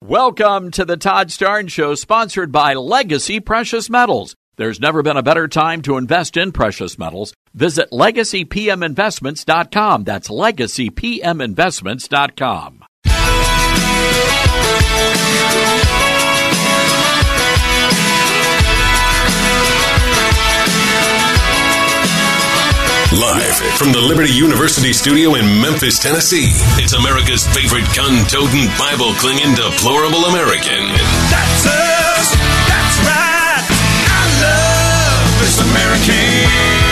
Welcome to the Todd Starnes Show, sponsored by Legacy Precious Metals. There's never been a better time to invest in precious metals. Visit LegacyPMInvestments.com. That's LegacyPMInvestments.com. Live from the Liberty University studio in Memphis, Tennessee, it's America's favorite gun-toting, Bible-clinging, deplorable American. That's us. That's right. I love this American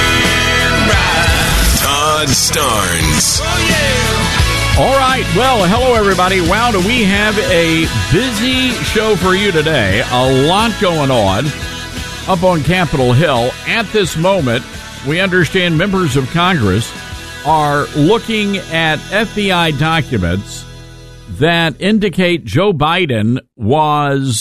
ride. Todd Starnes. Oh, yeah. All right. Well, hello, everybody. Wow, do we have a busy show for you today. A lot going on up on Capitol Hill. At this moment, we understand members of Congress are looking at FBI documents that indicate Joe Biden was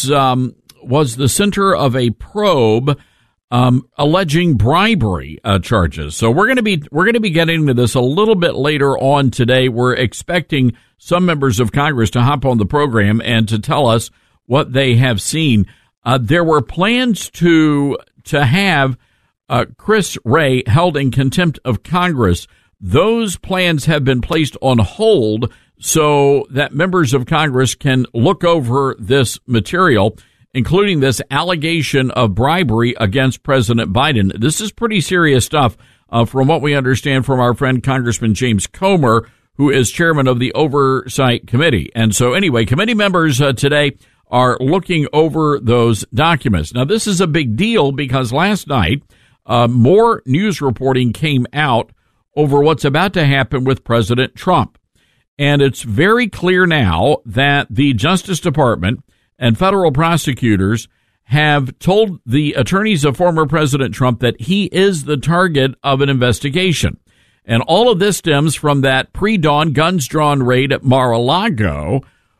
the center of a probe alleging bribery charges. So we're going to be getting into this a little bit later on today. We're expecting some members of Congress to hop on the program and to tell us what they have seen. There were plans to have Chris Wray held in contempt of Congress. Those plans have been placed on hold so that members of Congress can look over this material, including this allegation of bribery against President Biden. This is pretty serious stuff, from what we understand from our friend Congressman James Comer, who is chairman of the Oversight Committee. And so anyway, committee members today are looking over those documents. Now, this is a big deal because last night, more news reporting came out over what's about to happen with President Trump. And it's very clear now that the Justice Department and federal prosecutors have told the attorneys of former President Trump that he is the target of an investigation. And all of this stems from that pre-dawn guns drawn raid at Mar-a-Lago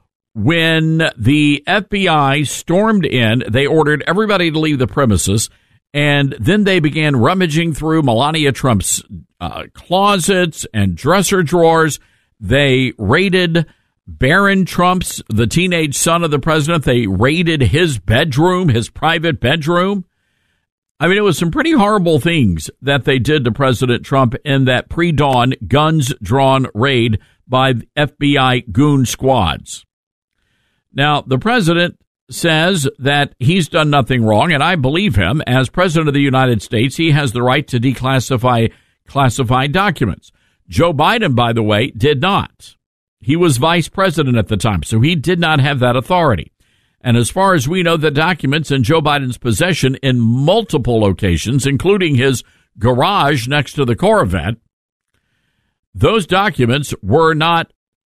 when the FBI stormed in. They ordered everybody to leave the premises. And then they began rummaging through Melania Trump's closets and dresser drawers. They raided Barron Trump's, the teenage son of the president. They raided his bedroom, his private bedroom. I mean, it was some pretty horrible things that they did to President Trump in that pre-dawn guns-drawn raid by FBI goon squads. Now, the president says that he's done nothing wrong, and I believe him. As president of the United States, he has the right to declassify classified documents. Joe Biden, by the way, did not. He was vice president at the time, so he did not have that authority. And as far as we know, the documents in Joe Biden's possession in multiple locations, including his garage next to the Corvette, those documents were not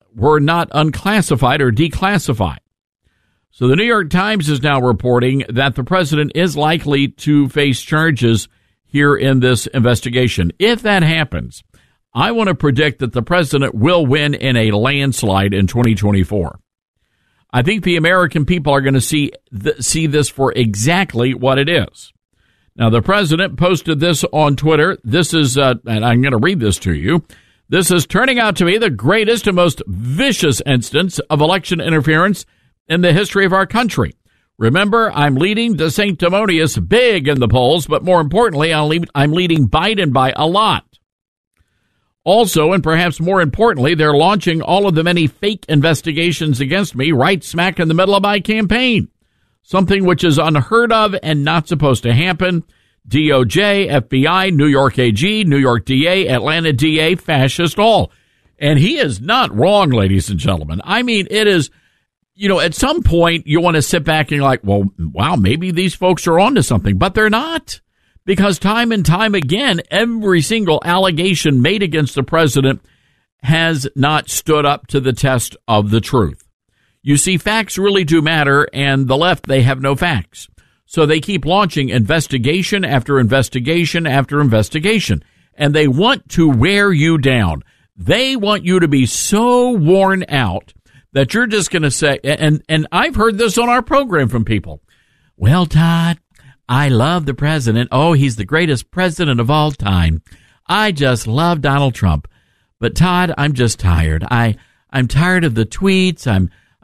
unclassified or declassified. So the New York Times is now reporting that the president is likely to face charges here in this investigation. If that happens, I want to predict that the president will win in a landslide in 2024. I think the American people are going to see this for exactly what it is. Now, the president posted this on Twitter. This is, and I'm going to read this to you. This is turning out to be the greatest and most vicious instance of election interference in the history of our country. Remember, I'm leading DeSanctimonious big in the polls, but more importantly, I'm leading Biden by a lot. Also, and perhaps more importantly, they're launching all of the many fake investigations against me right smack in the middle of my campaign, something which is unheard of and not supposed to happen. DOJ, FBI, New York AG, New York DA, Atlanta DA, fascist all. And he is not wrong, ladies and gentlemen. I mean, it is... You know, at some point, you want to sit back and you're like, well, wow, maybe these folks are onto something. But they're not. Because time and time again, every single allegation made against the president has not stood up to the test of the truth. You see, facts really do matter, and the left, they have no facts. So they keep launching investigation after investigation after investigation. And they want to wear you down. They want you to be so worn out that you're just going to say, and I've heard this on our program from people. Well, Todd, I love the president. Oh, he's the greatest president of all time. I just love Donald Trump. But Todd, I'm just tired. I'm tired of the tweets. I'm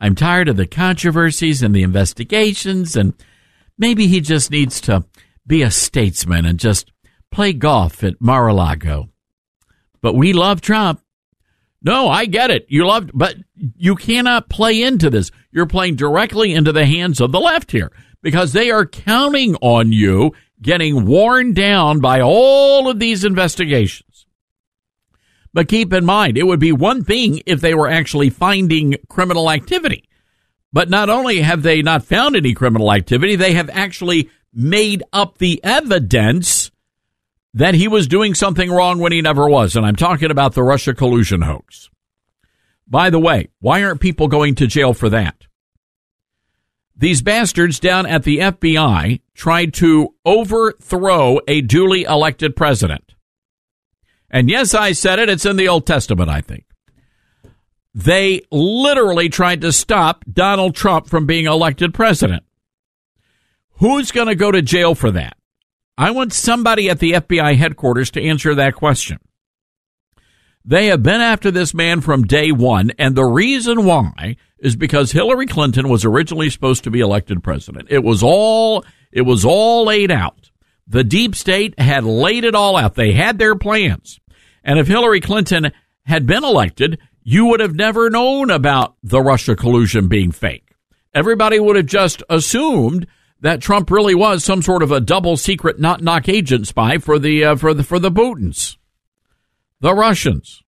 I'm tired of the controversies and the investigations, and maybe he just needs to be a statesman and just play golf at Mar-a-Lago. But we love Trump. No, I get it. But you cannot play into this. You're playing directly into the hands of the left here because they are counting on you getting worn down by all of these investigations. But keep in mind, it would be one thing if they were actually finding criminal activity. But not only have they not found any criminal activity, they have actually made up the evidence that he was doing something wrong when he never was. And I'm talking about the Russia collusion hoax. By the way, why aren't people going to jail for that? These bastards down at the FBI tried to overthrow a duly elected president. And yes, I said it. It's in the Old Testament, I think. They literally tried to stop Donald Trump from being elected president. Who's going to go to jail for that? I want somebody at the FBI headquarters to answer that question. They have been after this man from day one, and the reason why is because Hillary Clinton was originally supposed to be elected president. It was all laid out. The deep state had laid it all out. They had their plans. And if Hillary Clinton had been elected, you would have never known about the Russia collusion being fake. Everybody would have just assumed that Trump really was some sort of a double secret knock agent spy for the Putins, the Russians.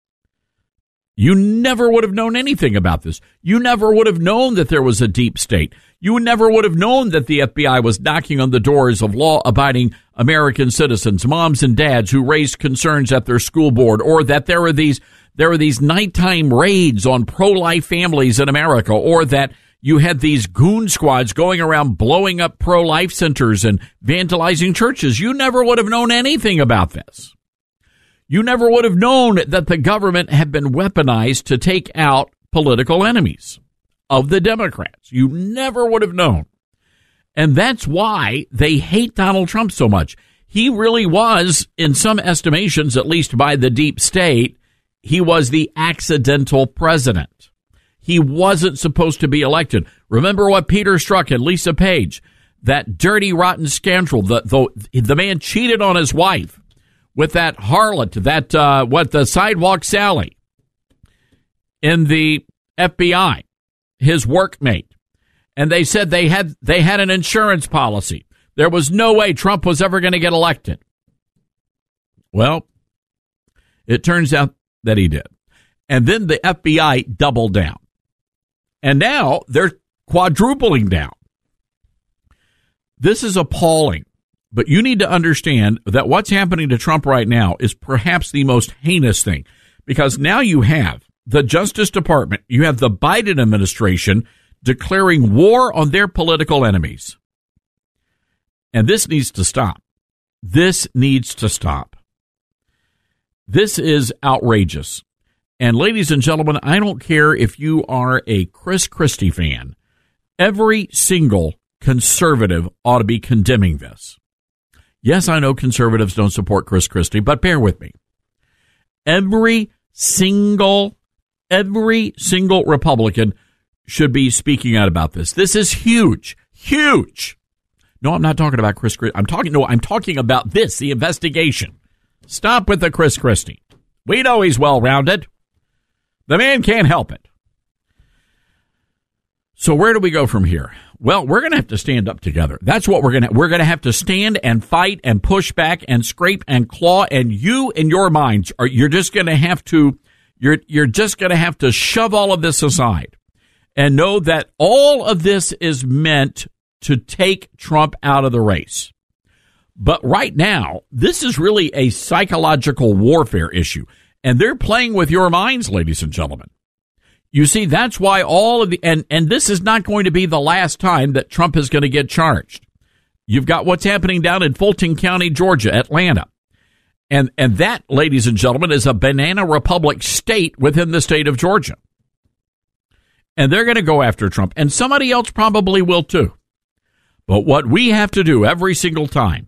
You never would have known anything about this. You never would have known that there was a deep state. You never would have known that the FBI was knocking on the doors of law-abiding American citizens, moms and dads who raised concerns at their school board, or that there were these nighttime raids on pro-life families in America, or that you had these goon squads going around blowing up pro-life centers and vandalizing churches. You never would have known anything about this. You never would have known that the government had been weaponized to take out political enemies of the Democrats. You never would have known. And that's why they hate Donald Trump so much. He really was, in some estimations, at least by the deep state, he was the accidental president. He wasn't supposed to be elected. Remember what Peter Strzok and Lisa Page, that dirty, rotten scoundrel, the man cheated on his wife with that harlot, the sidewalk Sally in the FBI, his workmate. And they said they had an insurance policy. There was no way Trump was ever going to get elected. Well, it turns out that he did. And then the FBI doubled down. And now they're quadrupling down. This is appalling. But you need to understand that what's happening to Trump right now is perhaps the most heinous thing. Because now you have the Justice Department, you have the Biden administration declaring war on their political enemies. And this needs to stop. This needs to stop. This is outrageous. And ladies and gentlemen, I don't care if you are a Chris Christie fan. Every single conservative ought to be condemning this. Yes, I know conservatives don't support Chris Christie, but bear with me. Every single Republican should be speaking out about this. This is huge, huge. No, I'm not talking about Chris Christie. I'm talking about this, the investigation. Stop with the Chris Christie. We know he's well-rounded. The man can't help it. So where do we go from here? Well, we're going to have to stand up together. That's what we're going to have to stand and fight and push back and scrape and claw. And you, in your minds, you're just going to have to shove all of this aside and know that all of this is meant to take Trump out of the race. But right now, this is really a psychological warfare issue. And they're playing with your minds, ladies and gentlemen. You see, that's why all of the, and this is not going to be the last time that Trump is going to get charged. You've got what's happening down in Fulton County, Georgia, Atlanta. And that, ladies and gentlemen, is a banana republic state within the state of Georgia. And they're going to go after Trump. And somebody else probably will too. But what we have to do every single time,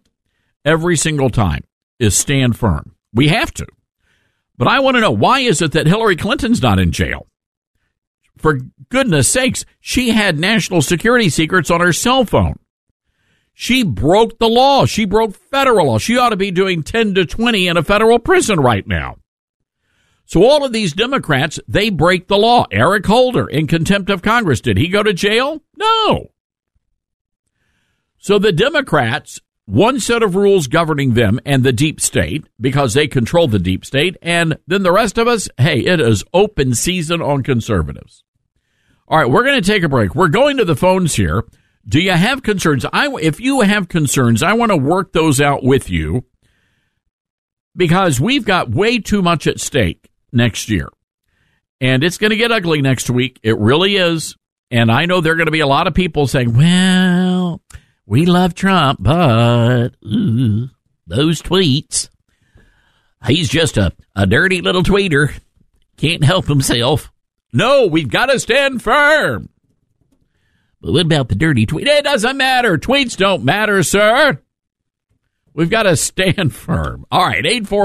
is stand firm. We have to. But I want to know, why is it that Hillary Clinton's not in jail? for goodness sakes, she had national security secrets on her cell phone. She broke the law. She broke federal law. She ought to be doing 10 to 20 in a federal prison right now. So all of these Democrats, they break the law. Eric Holder in contempt of Congress. Did he go to jail? No. So the Democrats, one set of rules governing them and the deep state, because they control the deep state, and then the rest of us, hey, it is open season on conservatives. All right, we're going to take a break. We're going to the phones here. Do you have concerns? If you have concerns, I want to work those out with you, because we've got way too much at stake next year. And it's going to get ugly next week. It really is. And I know there are going to be a lot of people saying, well, we love Trump, but those tweets, he's just a dirty little tweeter. Can't help himself. No, we've got to stand firm. But what about the dirty tweet? It doesn't matter. Tweets don't matter, sir. We've got to stand firm. All right,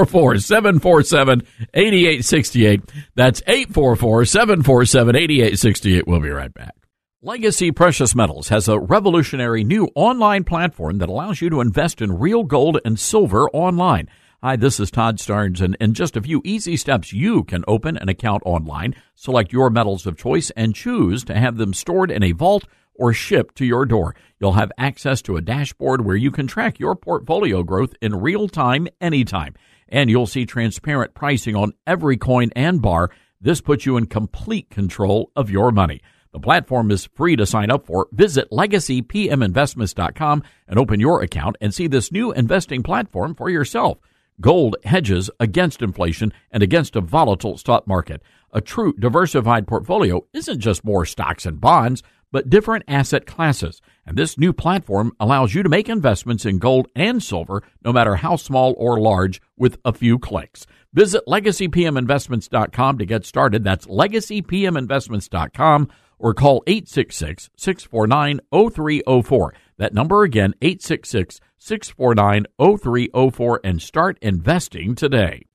844-747-8868. That's 844-747-8868. We'll be right back. Legacy Precious Metals has a revolutionary new online platform that allows you to invest in real gold and silver online. Hi, this is Todd Starnes, and in just a few easy steps, you can open an account online, select your metals of choice, and choose to have them stored in a vault or shipped to your door. You'll have access to a dashboard where you can track your portfolio growth in real time, anytime. And you'll see transparent pricing on every coin and bar. This puts you in complete control of your money. The platform is free to sign up for. Visit LegacyPMInvestments.com and open your account and see this new investing platform for yourself. Gold hedges against inflation and against a volatile stock market. A true diversified portfolio isn't just more stocks and bonds, but different asset classes. And this new platform allows you to make investments in gold and silver, no matter how small or large, with a few clicks. Visit LegacyPMInvestments.com to get started. That's LegacyPMInvestments.com, or call 866-649-0304. That number again, 866-649-0304, and start investing today.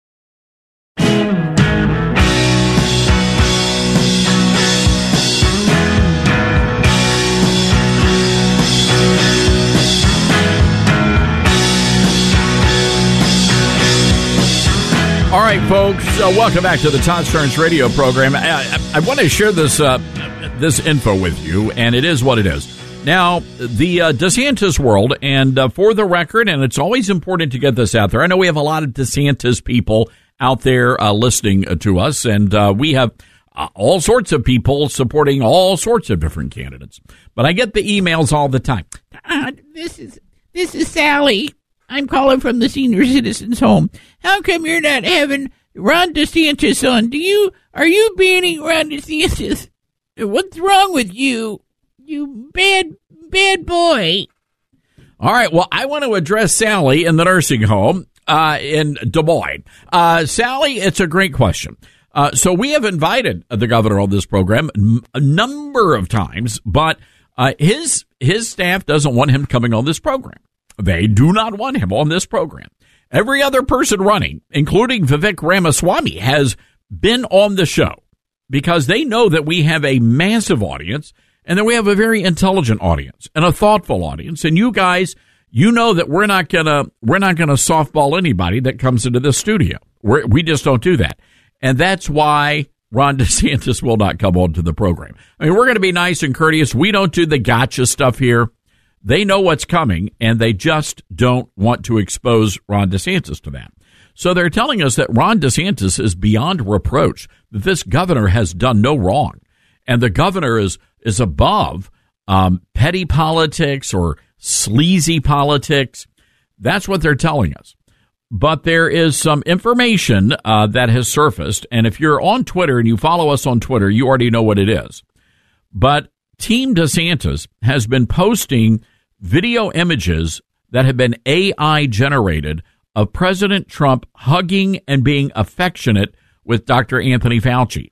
All right, folks, welcome back to the Todd Starnes radio program. I want to share this info with you, and it is what it is. Now, the DeSantis world, and for the record, and it's always important to get this out there, I know we have a lot of DeSantis people out there listening to us, and we have all sorts of people supporting all sorts of different candidates. But I get the emails all the time. This is Sally. I'm calling from the senior citizens home. How come you're not having Ron DeSantis on? Are you banning Ron DeSantis? What's wrong with you? You bad boy. All right. Well, I want to address Sally in the nursing home in Des Moines. Sally, it's a great question. So we have invited the governor on this program a number of times, but his staff doesn't want him coming on this program. They do not want him on this program. Every other person running, including Vivek Ramaswamy, has been on the show because they know that we have a massive audience and that we have a very intelligent audience and a thoughtful audience. And you guys, you know that we're not gonna softball anybody that comes into the studio. We just don't do that. And that's why Ron DeSantis will not come on to the program. I mean, we're going to be nice and courteous. We don't do the gotcha stuff here. They know what's coming, and they just don't want to expose Ron DeSantis to that. So they're telling us that Ron DeSantis is beyond reproach, that this governor has done no wrong, and the governor is above petty politics or sleazy politics. That's what they're telling us. But there is some information that has surfaced, and if you're on Twitter and you follow us on Twitter, you already know what it is. But Team DeSantis has been posting video images that have been AI generated of President Trump hugging and being affectionate with Dr. Anthony Fauci.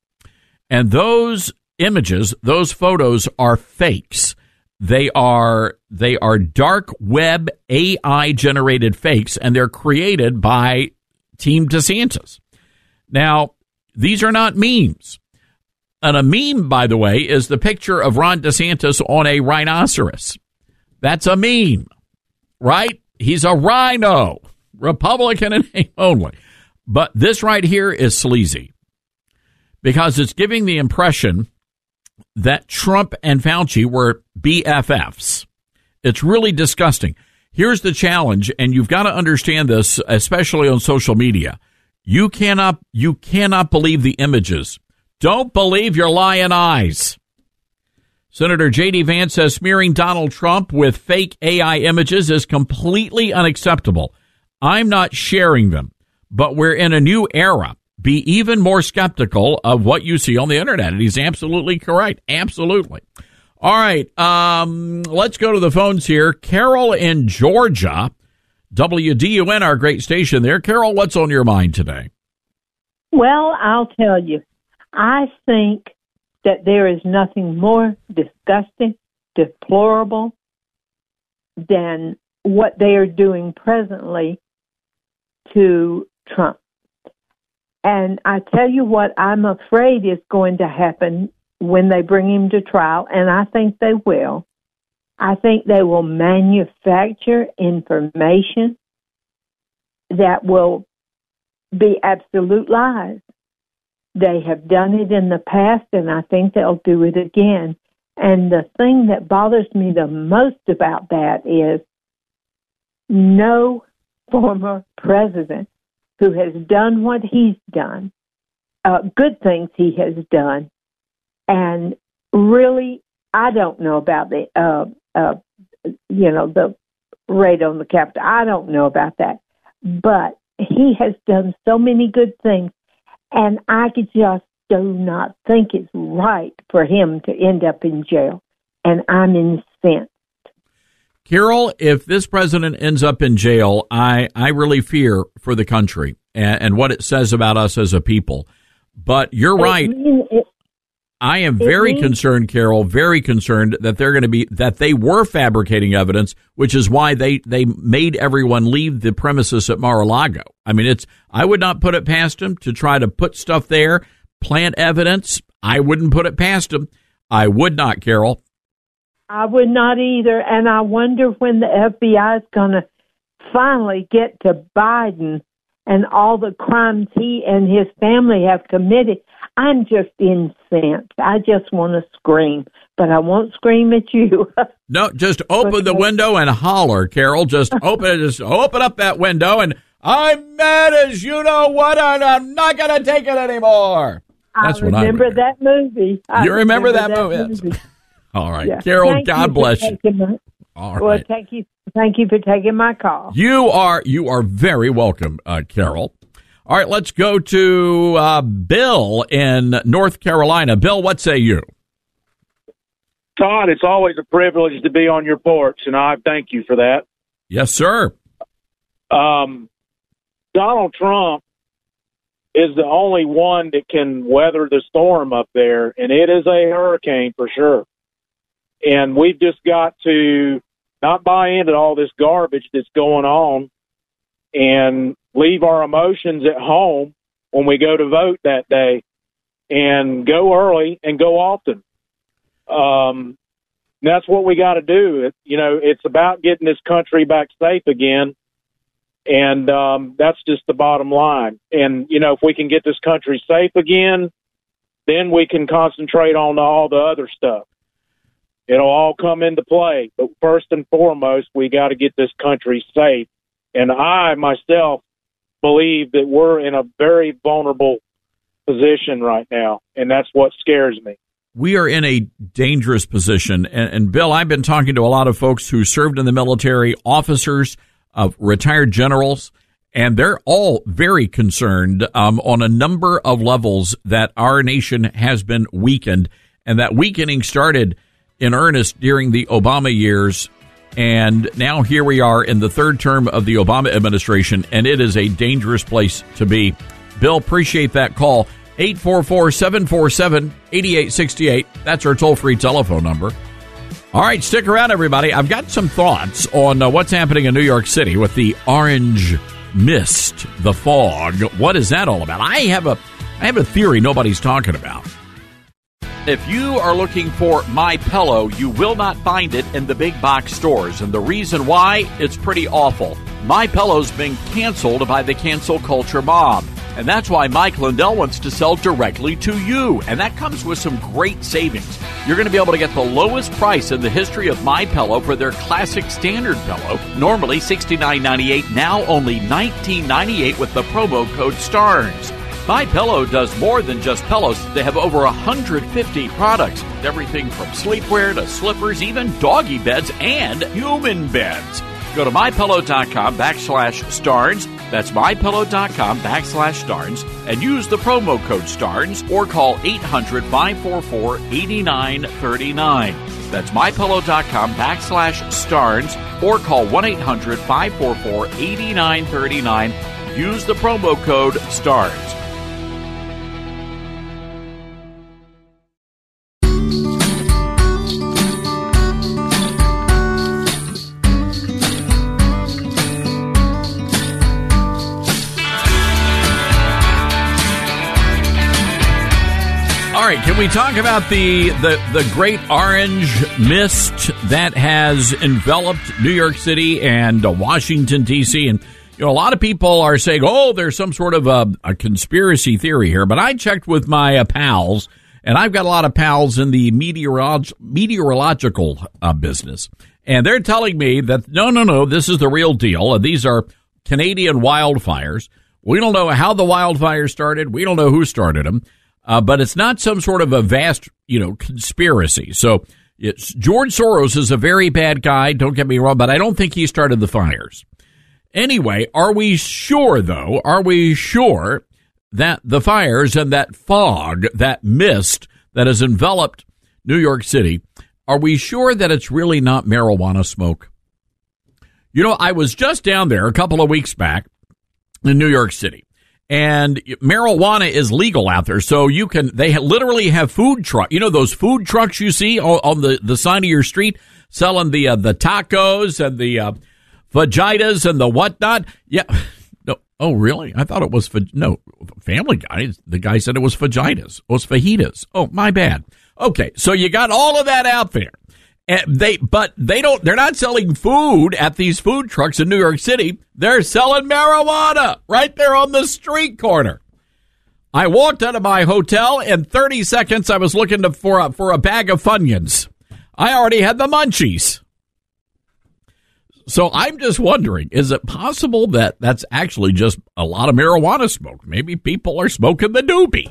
And those images, those photos are fakes. They are dark web AI generated fakes, and they're created by Team DeSantis. Now, these are not memes. And a meme, by the way, is the picture of Ron DeSantis on a rhinoceros. That's a meme, right? He's a rhino, Republican in name only. But this right here is sleazy because it's giving the impression that Trump and Fauci were BFFs. It's really disgusting. Here's the challenge, and you've got to understand this, especially on social media. You cannot believe the images. Don't believe your lying eyes. Senator J.D. Vance says smearing Donald Trump with fake AI images is completely unacceptable. I'm not sharing them, but we're in a new era. Be even more skeptical of what you see on the internet. And he's absolutely correct. Absolutely. All right. Let's go to the phones here. Carol in Georgia, WDUN, our great station there. Carol, what's on your mind today? Well, I'll tell you. I think that there is nothing more disgusting, deplorable than what they are doing presently to Trump. And I tell you what I'm afraid is going to happen when they bring him to trial, and I think they will. I think they will manufacture information that will be absolute lies. They have done it in the past, and I think they'll do it again. And the thing that bothers me the most about that is no former president who has done what he's done, good things he has done, and really, I don't know about the raid on the Capitol. I don't know about that, but he has done so many good things. And I just do not think it's right for him to end up in jail. And I'm incensed. Carol, if this president ends up in jail, I really fear for the country and what it says about us as a people. But you're right. I am very concerned, Carol, very concerned that that they were fabricating evidence, which is why they made everyone leave the premises at Mar-a-Lago. I mean, I would not put it past them to try to put stuff there, plant evidence. I wouldn't put it past them. I would not, Carol. I would not either. And I wonder when the FBI is going to finally get to Biden and all the crimes he and his family have committed. I'm just incensed. I just want to scream, but I won't scream at you. No, just open the window and holler, Carol. Just open up that window and I'm mad as you know what, and I'm not going to take it anymore. That's what I remember. That movie. You remember that movie? All right, yeah. Carol, God bless you. All right. Well, thank you for taking my call. You are very welcome, Carol. All right, let's go to Bill in North Carolina. Bill, what say you? Todd, it's always a privilege to be on your porch, and I thank you for that. Yes, sir. Donald Trump is the only one that can weather the storm up there, and it is a hurricane for sure. And we've just got to not buy into all this garbage that's going on and leave our emotions at home when we go to vote that day and go early and go often. That's what we got to do. It's about getting this country back safe again. And that's just the bottom line. And, if we can get this country safe again, then we can concentrate on all the other stuff. It'll all come into play. But first and foremost, we got to get this country safe. And I, myself, believe that we're in a very vulnerable position right now. And that's what scares me. We are in a dangerous position. And Bill, I've been talking to a lot of folks who served in the military, officers, retired generals, and they're all very concerned on a number of levels that our nation has been weakened, and that weakening started in earnest during the Obama years, and now here we are in the third term of the Obama administration, and it is a dangerous place to be. Bill, appreciate that call. 844-747-8868. That's our toll-free telephone number. All right, stick around, everybody. I've got some thoughts on what's happening in New York City with the orange mist, the fog. What is that all about? I have a theory nobody's talking about. If you are looking for My Pillow, you will not find it in the big box stores. And the reason why, it's pretty awful. My Pillow's been canceled by the cancel culture mob. And that's why Mike Lindell wants to sell directly to you. And that comes with some great savings. You're going to be able to get the lowest price in the history of My Pillow for their classic standard pillow. Normally $69.98, now only $19.98 with the promo code STARNS. My Pillow does more than just pillows. They have over 150 products. Everything from sleepwear to slippers, even doggy beds and human beds. Go to MyPillow.com/STARNS. That's MyPillow.com/STARNS and use the promo code STARNS or call 800-544-8939. That's MyPillow.com/STARNS or call 1-800-544-8939. Use the promo code STARNS. All right, can we talk about the great orange mist that has enveloped New York City and Washington, D.C.? And, you know, a lot of people are saying, oh, there's some sort of a conspiracy theory here. But I checked with my pals, and I've got a lot of pals in the meteorological business. And they're telling me that, no, this is the real deal. These are Canadian wildfires. We don't know how the wildfires started. We don't know who started them. But it's not some sort of a vast, conspiracy. So George Soros is a very bad guy. Don't get me wrong, but I don't think he started the fires. Anyway, are we sure, though? Are we sure that the fires and that fog, that mist that has enveloped New York City, are we sure that it's really not marijuana smoke? I was just down there a couple of weeks back in New York City. And marijuana is legal out there, so they literally have food truck. Those food trucks you see on the side of your street selling the tacos and the vaginas and the whatnot. Yeah. No. Oh, really? I thought it was Family Guy. The guy said it was vaginas. It was fajitas. Oh, my bad. Okay. So you got all of that out there. And they're not selling food at these food trucks in New York City. They're selling marijuana right there on the street corner. I walked out of my hotel. In 30 seconds, I was looking for a bag of Funyuns. I already had the munchies. So I'm just wondering, is it possible that that's actually just a lot of marijuana smoke? Maybe people are smoking the doobie.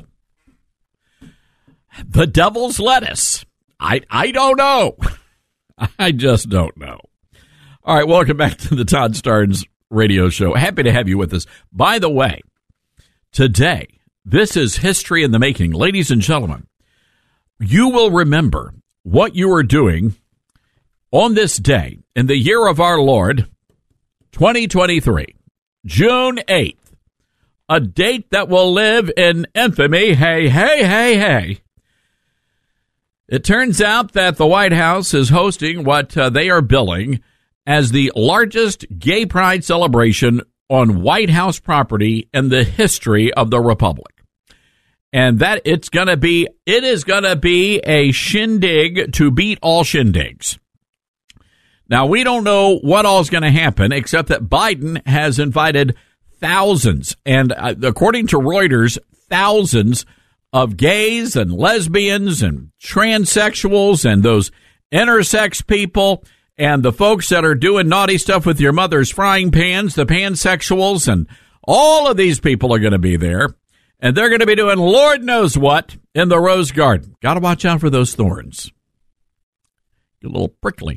The devil's lettuce. I don't know. I just don't know. All right, welcome back to the Todd Starnes radio show. Happy to have you with us. By the way, today, this is history in the making. Ladies and gentlemen, you will remember what you were doing on this day in the year of our Lord, 2023, June 8th, a date that will live in infamy. Hey, hey, hey, hey. It turns out that the White House is hosting what they are billing as the largest gay pride celebration on White House property in the history of the Republic. And that it is going to be a shindig to beat all shindigs. Now, we don't know what all is going to happen, except that Biden has invited thousands, and according to Reuters, thousands of gays and lesbians and transsexuals and those intersex people and the folks that are doing naughty stuff with your mother's frying pans, the pansexuals, and all of these people are going to be there. And they're going to be doing Lord knows what in the Rose Garden. Got to watch out for those thorns. Get a little prickly.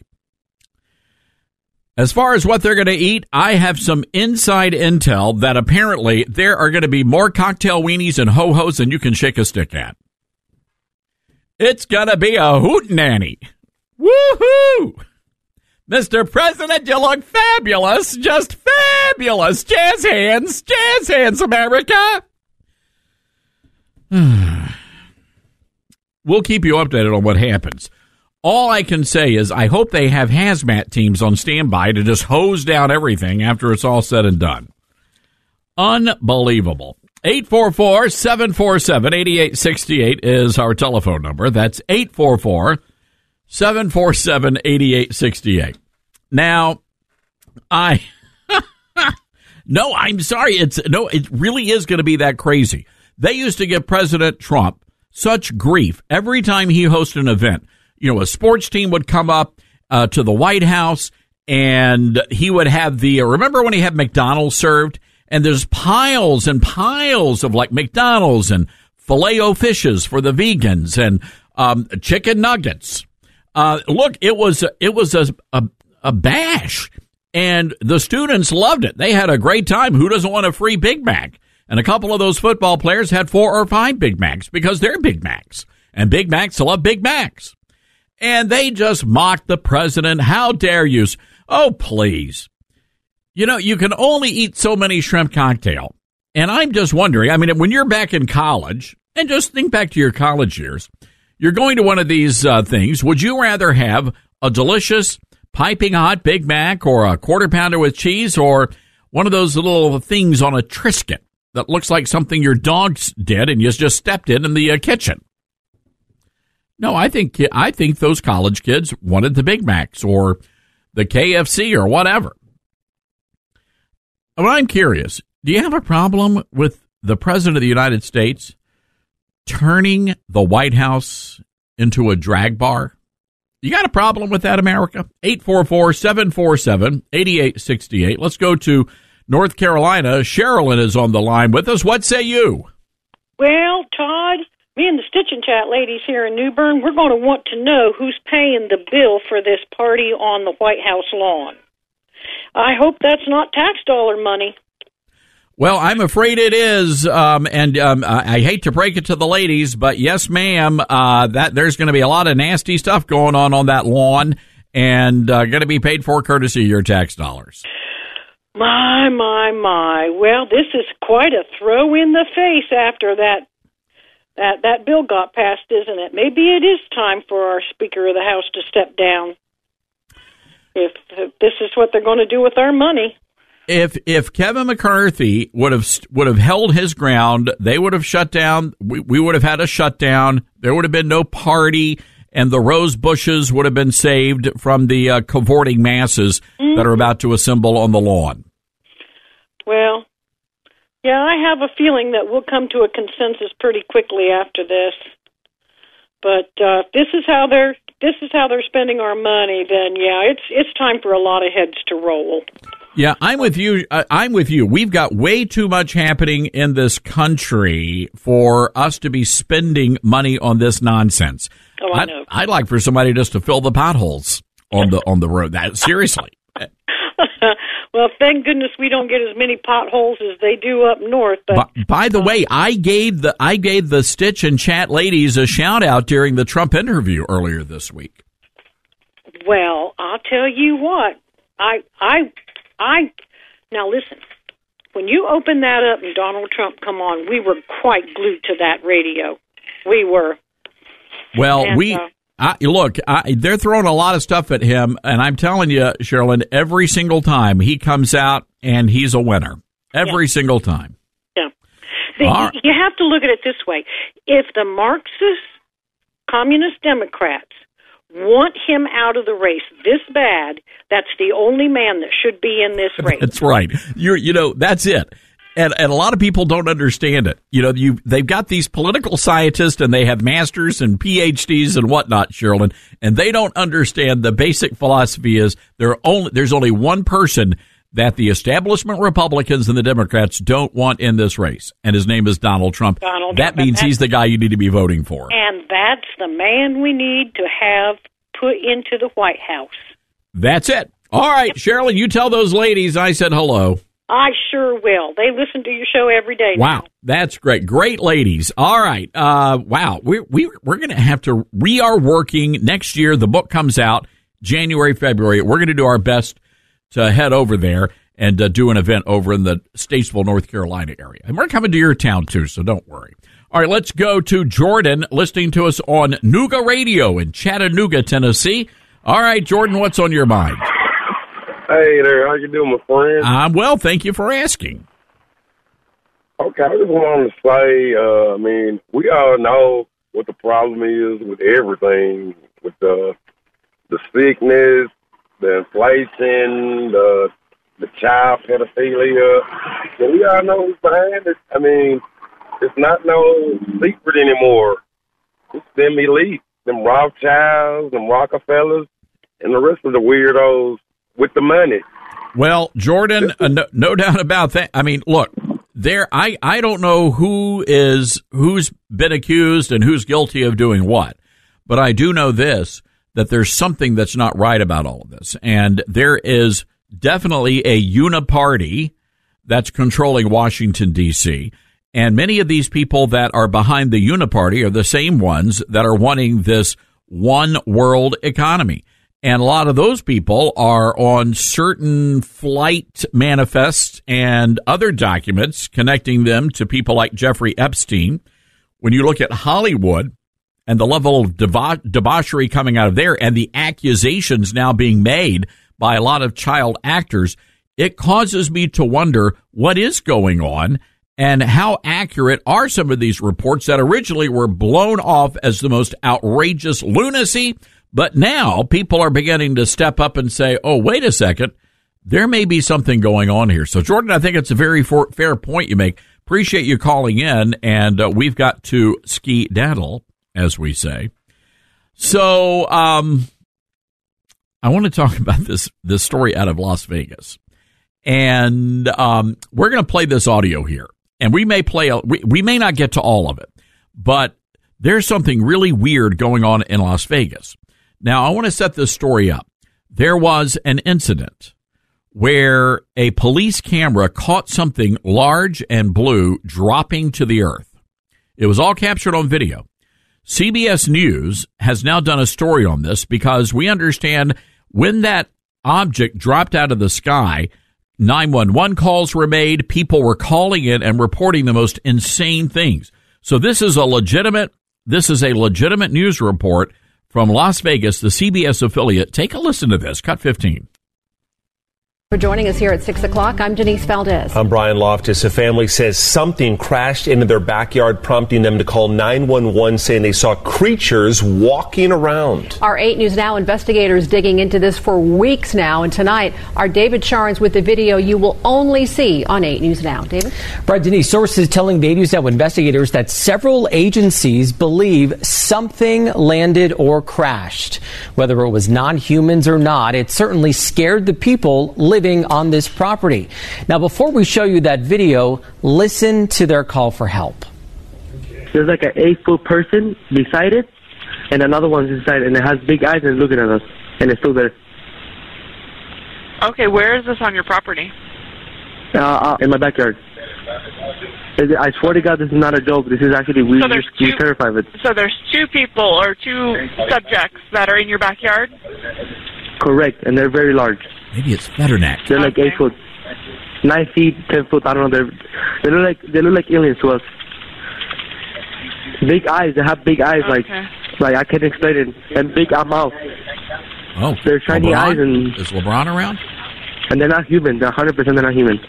As far as what they're going to eat, I have some inside intel that apparently there are going to be more cocktail weenies and ho-hos than you can shake a stick at. It's going to be a hootenanny. Woohoo! Mr. President, you look fabulous. Just fabulous. Jazz hands, America. We'll keep you updated on what happens. All I can say is I hope they have hazmat teams on standby to just hose down everything after it's all said and done. Unbelievable. 844-747-8868 is our telephone number. That's 844-747-8868. Now, no, I'm sorry. It really is going to be that crazy. They used to give President Trump such grief every time he hosted an event. You know, a sports team would come up to the White House, and he would have remember when he had McDonald's served? And there's piles and piles of like McDonald's and Filet-O-Fishes for the vegans and chicken nuggets. Look, it was a bash, and the students loved it. They had a great time. Who doesn't want a free Big Mac? And a couple of those football players had 4 or 5 Big Macs because they're Big Macs, and Big Macs love Big Macs. And they just mocked the president. How dare you? Oh, please. You know, you can only eat so many shrimp cocktail. And I'm just wondering, I mean, when you're back in college, and just think back to your college years, you're going to one of these things. Would you rather have a delicious, piping hot Big Mac or a quarter pounder with cheese or one of those little things on a Triscuit that looks like something your dog's did and you just stepped in the kitchen? No, I think those college kids wanted the Big Macs or the KFC or whatever. Well, I'm curious, do you have a problem with the President of the United States turning the White House into a drag bar? You got a problem with that, America? 844-747-8868. Let's go to North Carolina. Sherilyn is on the line with us. What say you? Well, Todd, me and the Stitch and Chat ladies here in New Bern, we're going to want to know who's paying the bill for this party on the White House lawn. I hope that's not tax dollar money. Well, I'm afraid it is, and I hate to break it to the ladies, but yes, ma'am, that there's going to be a lot of nasty stuff going on that lawn, and going to be paid for courtesy of your tax dollars. My. Well, this is quite a throw in the face after that bill got passed, isn't it? Maybe it is time for our Speaker of the House to step down. If this is what they're going to do with our money. If Kevin McCarthy would have held his ground, they would have shut down. We would have had a shutdown. There would have been no party, and the rose bushes would have been saved from the cavorting masses that are about to assemble on the lawn. Well, yeah, I have a feeling that we'll come to a consensus pretty quickly after this. But this is how they're spending our money, then yeah, it's time for a lot of heads to roll. Yeah, I'm with you. We've got way too much happening in this country for us to be spending money on this nonsense. Oh, I know. I'd like for somebody just to fill the potholes on the road. Seriously. Well, thank goodness we don't get as many potholes as they do up north. But by the way, I gave the Stitch and Chat ladies a shout out during the Trump interview earlier this week. Well, I'll tell you what. Now listen. When you open that up and Donald Trump come on, we were quite glued to that radio. We were. Well, they're throwing a lot of stuff at him, and I'm telling you, Sherilyn, every single time he comes out, and he's a winner. Every single time. Yeah. You have to look at it this way. If the Marxist Communist Democrats want him out of the race this bad, that's the only man that should be in this race. That's right. That's it. And a lot of people don't understand it. They've got these political scientists and they have masters and PhDs and whatnot, Sherilyn, and they don't understand the basic philosophy is there's only one person that the establishment Republicans and the Democrats don't want in this race, and his name is Donald Trump. That means he's the guy you need to be voting for. And that's the man we need to have put into the White House. That's it. All right, Sherilyn, you tell those ladies I said hello. I sure will. They listen to your show every day. Wow, that's great. Great ladies. All right. Wow, we're going to have to. We are working next year. The book comes out January, February. We're going to do our best to head over there and do an event over in the Statesville, North Carolina area. And we're coming to your town too, so don't worry. All right, let's go to Jordan, listening to us on Nooga Radio in Chattanooga, Tennessee. All right, Jordan, what's on your mind? Hey there, how you doing, my friend? I'm well, thank you for asking. Okay, I just wanted to say, I mean, we all know what the problem is with everything, with the sickness, the inflation, the child pedophilia. So we all know who's behind it. I mean, it's not no secret anymore. It's them elite, them Rothschilds, them Rockefellers, and the rest of the weirdos with the money. Well, Jordan, no doubt about that. I mean, look, I don't know who's been accused and who's guilty of doing what, but I do know this, that there's something that's not right about all of this. And there is definitely a uniparty that's controlling Washington, D.C., and many of these people that are behind the uniparty are the same ones that are wanting this one world economy. And a lot of those people are on certain flight manifests and other documents connecting them to people like Jeffrey Epstein. When you look at Hollywood and the level of debauchery coming out of there and the accusations now being made by a lot of child actors, it causes me to wonder what is going on and how accurate are some of these reports that originally were blown off as the most outrageous lunacy. But now people are beginning to step up and say, oh, wait a second, there may be something going on here. So, Jordan, I think it's a very fair point you make. Appreciate you calling in, and we've got to ski-daddle, as we say. So I want to talk about this story out of Las Vegas. And we're going to play this audio here. And we may we may not get to all of it, but there's something really weird going on in Las Vegas. Now, I want to set this story up. There was an incident where a police camera caught something large and blue dropping to the earth. It was all captured on video. CBS News has now done a story on this because we understand when that object dropped out of the sky, 911 calls were made. People were calling in and reporting the most insane things. So this is a legitimate news report from Las Vegas, the CBS affiliate. Take a listen to this. Cut 15. For joining us here at 6 o'clock, I'm Denise Valdez. I'm Brian Loftus. A family says something crashed into their backyard, prompting them to call 911, saying they saw creatures walking around. Our 8 News Now investigators digging into this for weeks now, and tonight, our David Sharns with the video you will only see on 8 News Now. David? Right, Denise, sources telling the 8 News Now investigators that several agencies believe something landed or crashed. Whether it was non-humans or not, it certainly scared the people living on this property. Now, before we show you that video, listen to their call for help. There's like an 8-foot person beside it, and another one's inside, and it has big eyes and looking at us, and it's still there. Okay, where is this on your property? In my backyard. I swear to God, this is not a joke. This is actually, we're terrified of it. So there's 2 people or 2 subjects that are in your backyard? Correct, and they're very large. Maybe it's Fetterneck. They're like 8 foot, 9 feet, 10 foot. I don't know. They look like aliens to us. Big eyes. They have big eyes, okay. like I can't explain it. And big mouth. Oh, they're shiny LeBron? eyes. And is LeBron around? And they're not human. They're 100% they're not human.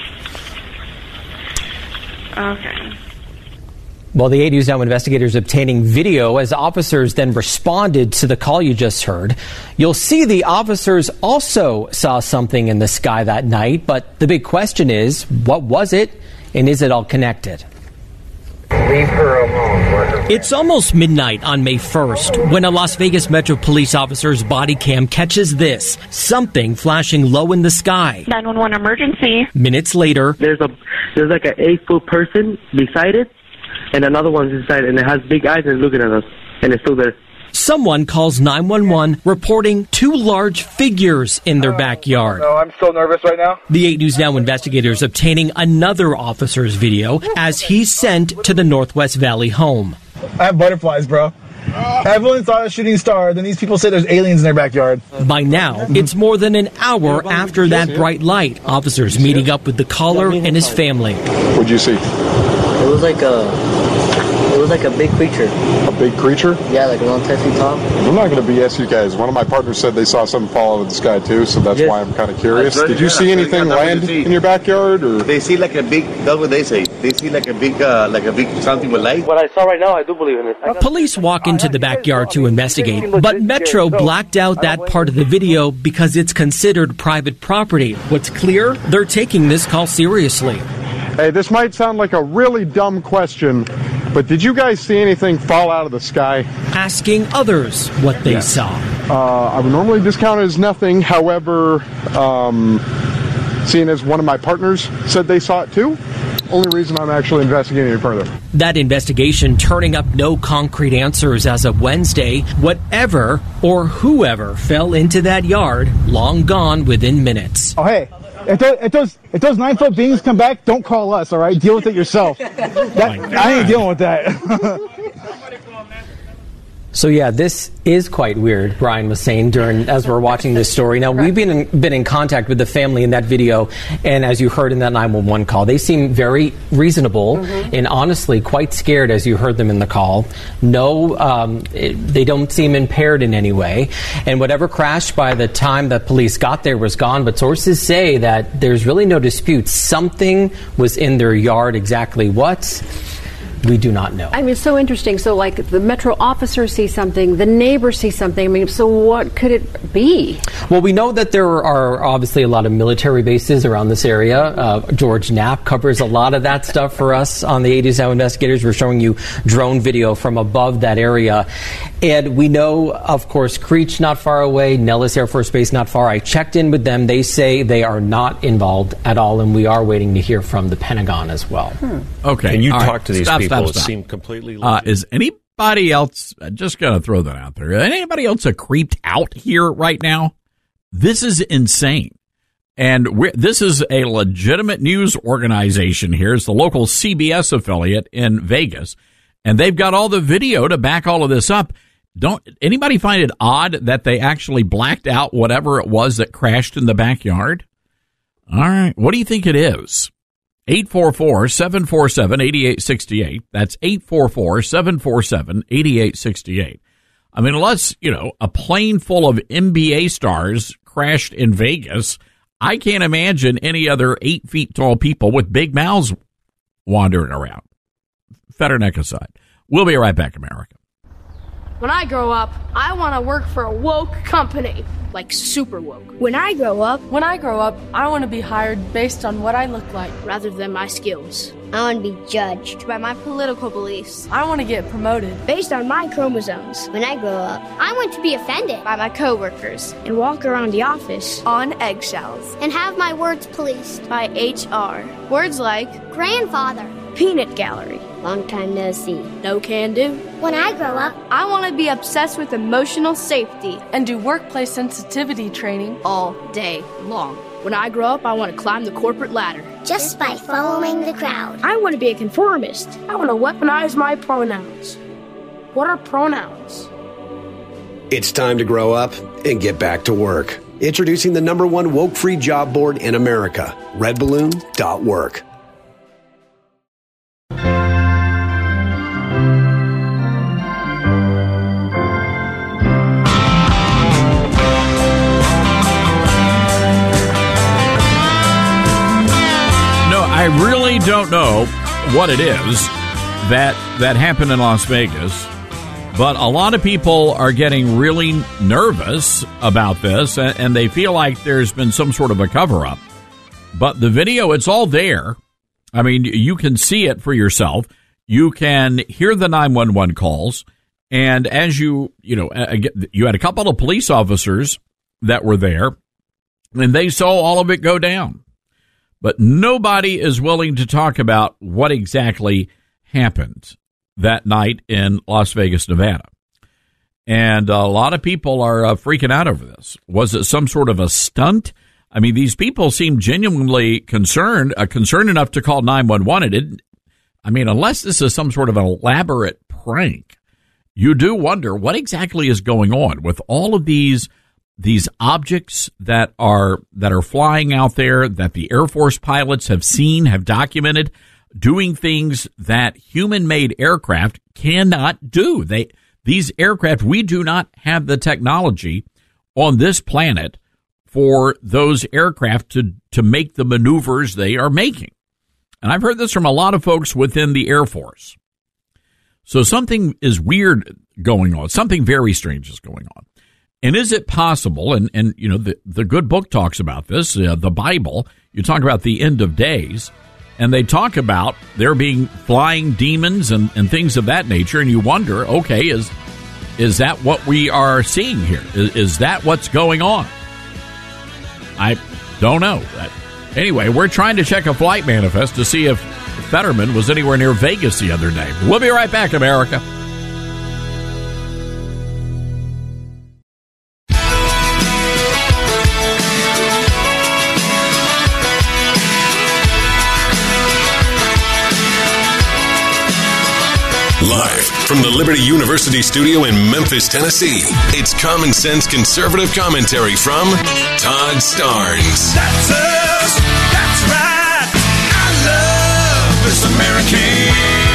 Okay. Well, the 8 News Now investigators obtaining video as officers then responded to the call you just heard. You'll see the officers also saw something in the sky that night, but the big question is, what was it, and is it all connected? Leave her alone. It's almost midnight on May 1st when a Las Vegas Metro Police officer's body cam catches this, something flashing low in the sky. 911 emergency. Minutes later, there's like an 8-foot person beside it, and another one's inside, and it has big eyes and looking at us, and it's still there. Someone calls 911 reporting 2 large figures in their backyard. No, I'm so nervous right now. The 8 News Now investigators obtaining another officer's video as he's sent to the Northwest Valley home. I have butterflies, bro. I've only saw a shooting star, then these people say there's aliens in their backyard. By now, it's more than an hour after that bright light. Officers meeting up with the caller and his family. What'd you see? It was was like a big creature. A big creature? Yeah, like around 10 feet tall. I'm not going to BS you guys. One of my partners said they saw something fall out of the sky too, so that's why I'm kind of curious. Did you see anything land in your backyard? Or they see like a big, that's what they say. They see like a big something with light. What I saw right now, I do believe in it. Police walk into the backyard to investigate, but Metro blacked out that part of the video because it's considered private property. What's clear? They're taking this call seriously. Hey, this might sound like a really dumb question, but did you guys see anything fall out of the sky? Asking others what they saw. I would normally discount it as nothing. However, seeing as one of my partners said they saw it too, only reason I'm actually investigating it further. That investigation turning up no concrete answers as of Wednesday. Whatever or whoever fell into that yard, long gone within minutes. Oh, hey. If those 9-foot beings come back, don't call us, all right? Deal with it yourself. I ain't dealing with that. So yeah, this is quite weird, Brian was saying as we're watching this story. Now, we've been in contact with the family in that video, and as you heard in that 911 call, they seem very reasonable and honestly quite scared as you heard them in the call. No, they don't seem impaired in any way, and whatever crashed by the time that police got there was gone, but sources say that there's really no dispute. Something was in their yard. Exactly what? We do not know. I mean, it's so interesting. So, like, the Metro officers see something, the neighbors see something. I mean, so what could it be? Well, we know that there are obviously a lot of military bases around this area. George Knapp covers a lot of that stuff for us on the 80s Now Investigators. We're showing you drone video from above that area. And we know, of course, Creech not far away, Nellis Air Force Base not far. I checked in with them. They say they are not involved at all, and we are waiting to hear from the Pentagon as well. Okay. Can you All talk right. to these Stop. people? It seem completely is anybody else, just going to throw that out there, anybody else creeped out here right now? This is insane. And this is a legitimate news organization here. It's the local CBS affiliate in Vegas, and they've got all the video to back all of this up. Don't anybody find it odd that they actually blacked out whatever it was that crashed in the backyard? All right. What do you think it is? 844-747-8868. That's 844-747-8868. I mean, unless, a plane full of NBA stars crashed in Vegas, I can't imagine any other 8 feet tall people with big mouths wandering around. Fetterneck aside. We'll be right back, America. When I grow up, I want to work for a woke company, like super woke. When I grow up, I want to be hired based on what I look like rather than my skills. I want to be judged by my political beliefs. I want to get promoted based on my chromosomes. When I grow up, I want to be offended by my coworkers and walk around the office on eggshells and have my words policed by HR. Words like grandfather, peanut gallery, long time no see, no can do. When I grow up, I want to be obsessed with emotional safety and do workplace sensitivity training all day long. When I grow up, I want to climb the corporate ladder. Just by following the crowd. I want to be a conformist. I want to weaponize my pronouns. What are pronouns? It's time to grow up and get back to work. Introducing the #1 woke-free job board in America, redballoon.work. I really don't know what it is that happened in Las Vegas, but a lot of people are getting really nervous about this, and they feel like there's been some sort of a cover-up. But the video, it's all there. I mean, you can see it for yourself. You can hear the 911 calls, and as you had a couple of police officers that were there, and they saw all of it go down. But nobody is willing to talk about what exactly happened that night in Las Vegas, Nevada. And a lot of people are freaking out over this. Was it some sort of a stunt? I mean, these people seem genuinely concerned enough to call 911. Unless this is some sort of an elaborate prank, you do wonder what exactly is going on with all of these objects that are flying out there that the Air Force pilots have seen, have documented. doing things that human-made aircraft cannot do. These aircraft, we do not have the technology on this planet for those aircraft to make the maneuvers they are making. And I've heard this from a lot of folks within the Air Force. So something is weird going on. Something very strange is going on. And is it possible, and you know, the good book talks about this, the Bible, you talk about the end of days, and they talk about there being flying demons and things of that nature, and you wonder, okay, is that what we are seeing here? Is that what's going on? I don't know. Anyway, we're trying to check a flight manifest to see if Fetterman was anywhere near Vegas the other day. We'll be right back, America. Live from the Liberty University studio in Memphis, Tennessee, it's Common Sense Conservative Commentary from Todd Starnes. That's us. That's right. I love this American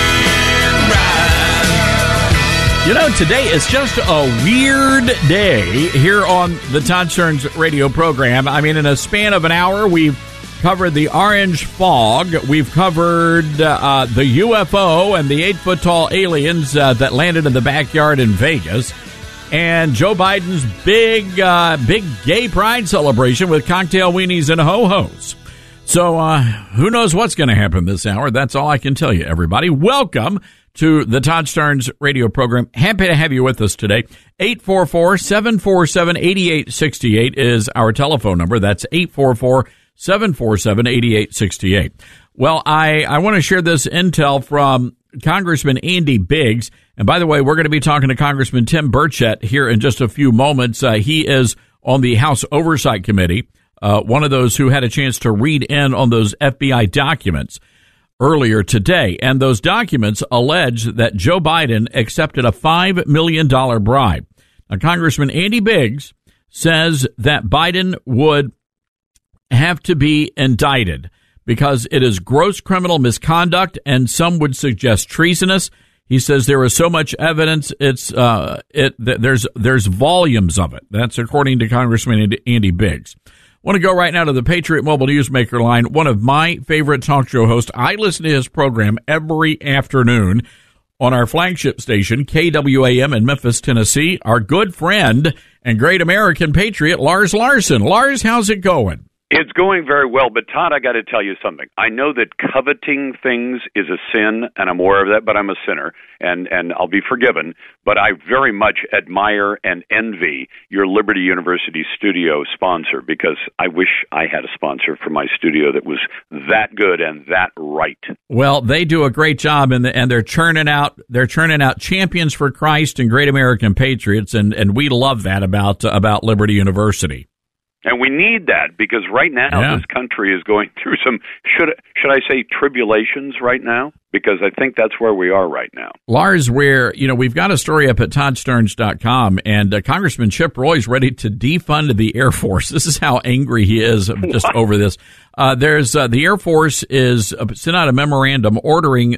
ride. You know, today is just a weird day here on the Todd Starnes radio program. I mean, in a span of an hour, we've covered the orange fog. We've covered the UFO and the 8-foot-tall aliens that landed in the backyard in Vegas, and Joe Biden's big gay pride celebration with cocktail weenies and ho-hos. So who knows what's going to happen this hour? That's all I can tell you, everybody. Welcome to the Todd Starnes radio program. Happy to have you with us today. 844-747-8868 is our telephone number. That's 844-747-8868. Well, I want to share this intel from Congressman Andy Biggs. And by the way, we're going to be talking to Congressman Tim Burchett here in just a few moments. He is on the House Oversight Committee, one of those who had a chance to read in on those FBI documents earlier today. And those documents allege that Joe Biden accepted a $5 million bribe. Now, Congressman Andy Biggs says that Biden would have to be indicted because it is gross criminal misconduct, and some would suggest treasonous. He says there is so much evidence, there's volumes of it. That's according to Congressman Andy Biggs. I want to go right now to the Patriot Mobile Newsmaker line, one of my favorite talk show hosts. I listen to his program every afternoon on our flagship station, KWAM in Memphis, Tennessee. Our good friend and great American patriot, Lars Larson. Lars, how's it going? It's going very well, but Todd, I got to tell you something. I know that coveting things is a sin, and I'm aware of that, but I'm a sinner, and I'll be forgiven. But I very much admire and envy your Liberty University studio sponsor, because I wish I had a sponsor for my studio that was that good and that right. Well, they do a great job, and they're churning out champions for Christ and great American patriots, and we love that about Liberty University. And we need that because right now this country is going through some, should I say, tribulations right now? Because I think that's where we are right now. Lars, we've got a story up at ToddStarnes.com, and Congressman Chip Roy's ready to defund the Air Force. This is how angry he is just over this. The Air Force is sent out a memorandum ordering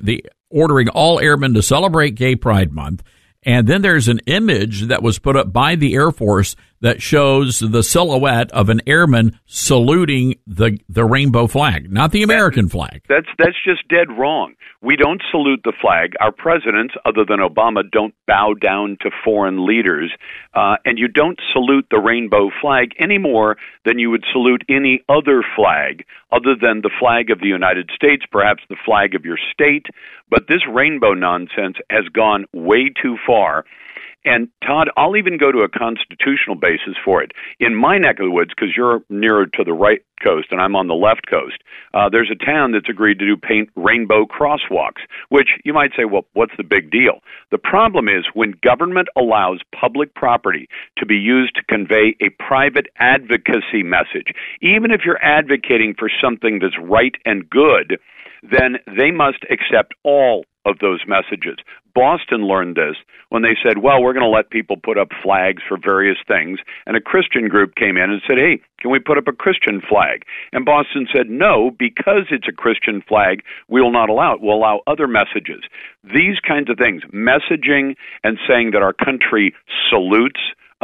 all airmen to celebrate Gay Pride Month. And then there's an image that was put up by the Air Force that shows the silhouette of an airman saluting the rainbow flag, not the American flag. That's just dead wrong. We don't salute the flag. Our presidents, other than Obama, don't bow down to foreign leaders. And you don't salute the rainbow flag any more than you would salute any other flag, other than the flag of the United States, perhaps the flag of your state. But this rainbow nonsense has gone way too far. And, Todd, I'll even go to a constitutional basis for it. In my neck of the woods, because you're nearer to the right coast and I'm on the left coast, there's a town that's agreed to paint rainbow crosswalks, which you might say, well, what's the big deal? The problem is when government allows public property to be used to convey a private advocacy message, even if you're advocating for something that's right and good, then they must accept all of those messages. Boston learned this when they said, well, we're going to let people put up flags for various things. And a Christian group came in and said, hey, can we put up a Christian flag? And Boston said, no, because it's a Christian flag, we will not allow it. We'll allow other messages. These kinds of things, messaging and saying that our country salutes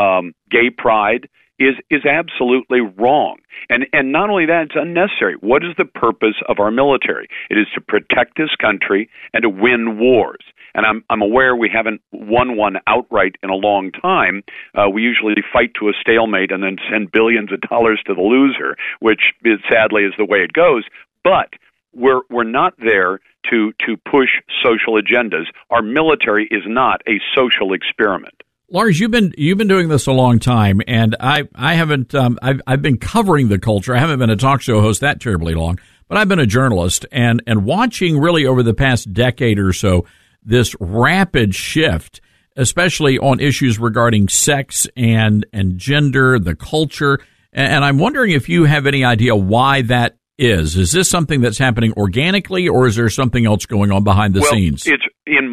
gay pride, is absolutely wrong. And not only that, it's unnecessary. What is the purpose of our military? It is to protect this country and to win wars. And I'm aware we haven't won one outright in a long time. We usually fight to a stalemate and then send billions of dollars to the loser, which is, sadly is the way it goes. But we're not there to push social agendas. Our military is not a social experiment. Lars, you've been doing this a long time, and I haven't. I've been covering the culture. I haven't been a talk show host that terribly long, but I've been a journalist and watching really over the past decade or so this rapid shift, especially on issues regarding sex and gender, the culture, and I'm wondering if you have any idea why that is. Is this something that's happening organically, or is there something else going on behind the scenes? It's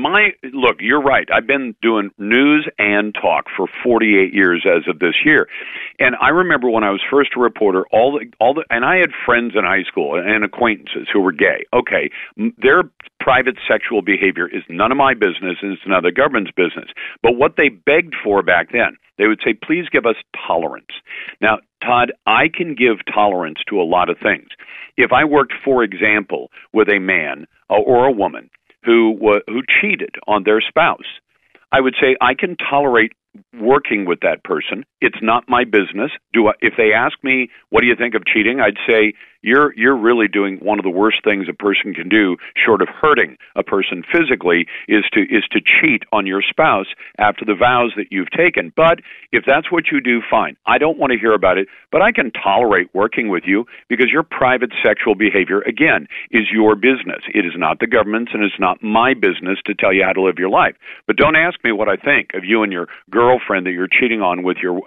look, you're right. I've been doing news and talk for 48 years as of this year. And I remember when I was first a reporter, and I had friends in high school and acquaintances who were gay. Okay, their private sexual behavior is none of my business, and it's none of the government's business. But what they begged for back then, they would say, please give us tolerance. Now, Todd, I can give tolerance to a lot of things. If I worked, for example, with a man or a woman who cheated on their spouse, I would say I can tolerate working with that person. It's not my business. If they ask me, what do you think of cheating? I'd say, you're really doing one of the worst things a person can do, short of hurting a person physically, is to cheat on your spouse after the vows that you've taken. But if that's what you do, fine. I don't want to hear about it, but I can tolerate working with you because your private sexual behavior, again, is your business. It is not the government's, and it's not my business to tell you how to live your life. But don't ask me what I think of you and your girlfriend that you're cheating on with your,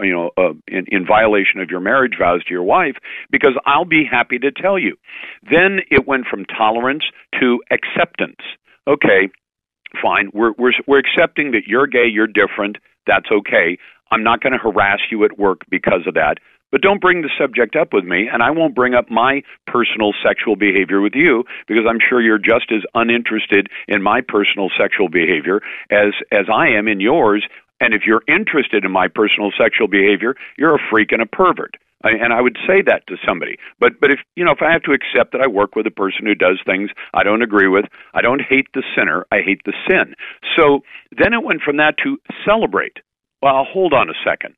in violation of your marriage vows to your wife, because I'll be happy to tell you. Then it went from tolerance to acceptance. Okay, fine. We're accepting that you're gay, you're different. That's okay. I'm not going to harass you at work because of that. But don't bring the subject up with me, and I won't bring up my personal sexual behavior with you, because I'm sure you're just as uninterested in my personal sexual behavior as I am in yours. And if you're interested in my personal sexual behavior, you're a freak and a pervert. And I would say that to somebody. But if I have to accept that I work with a person who does things I don't agree with, I don't hate the sinner, I hate the sin. So then it went from that to celebrate. Well, hold on a second.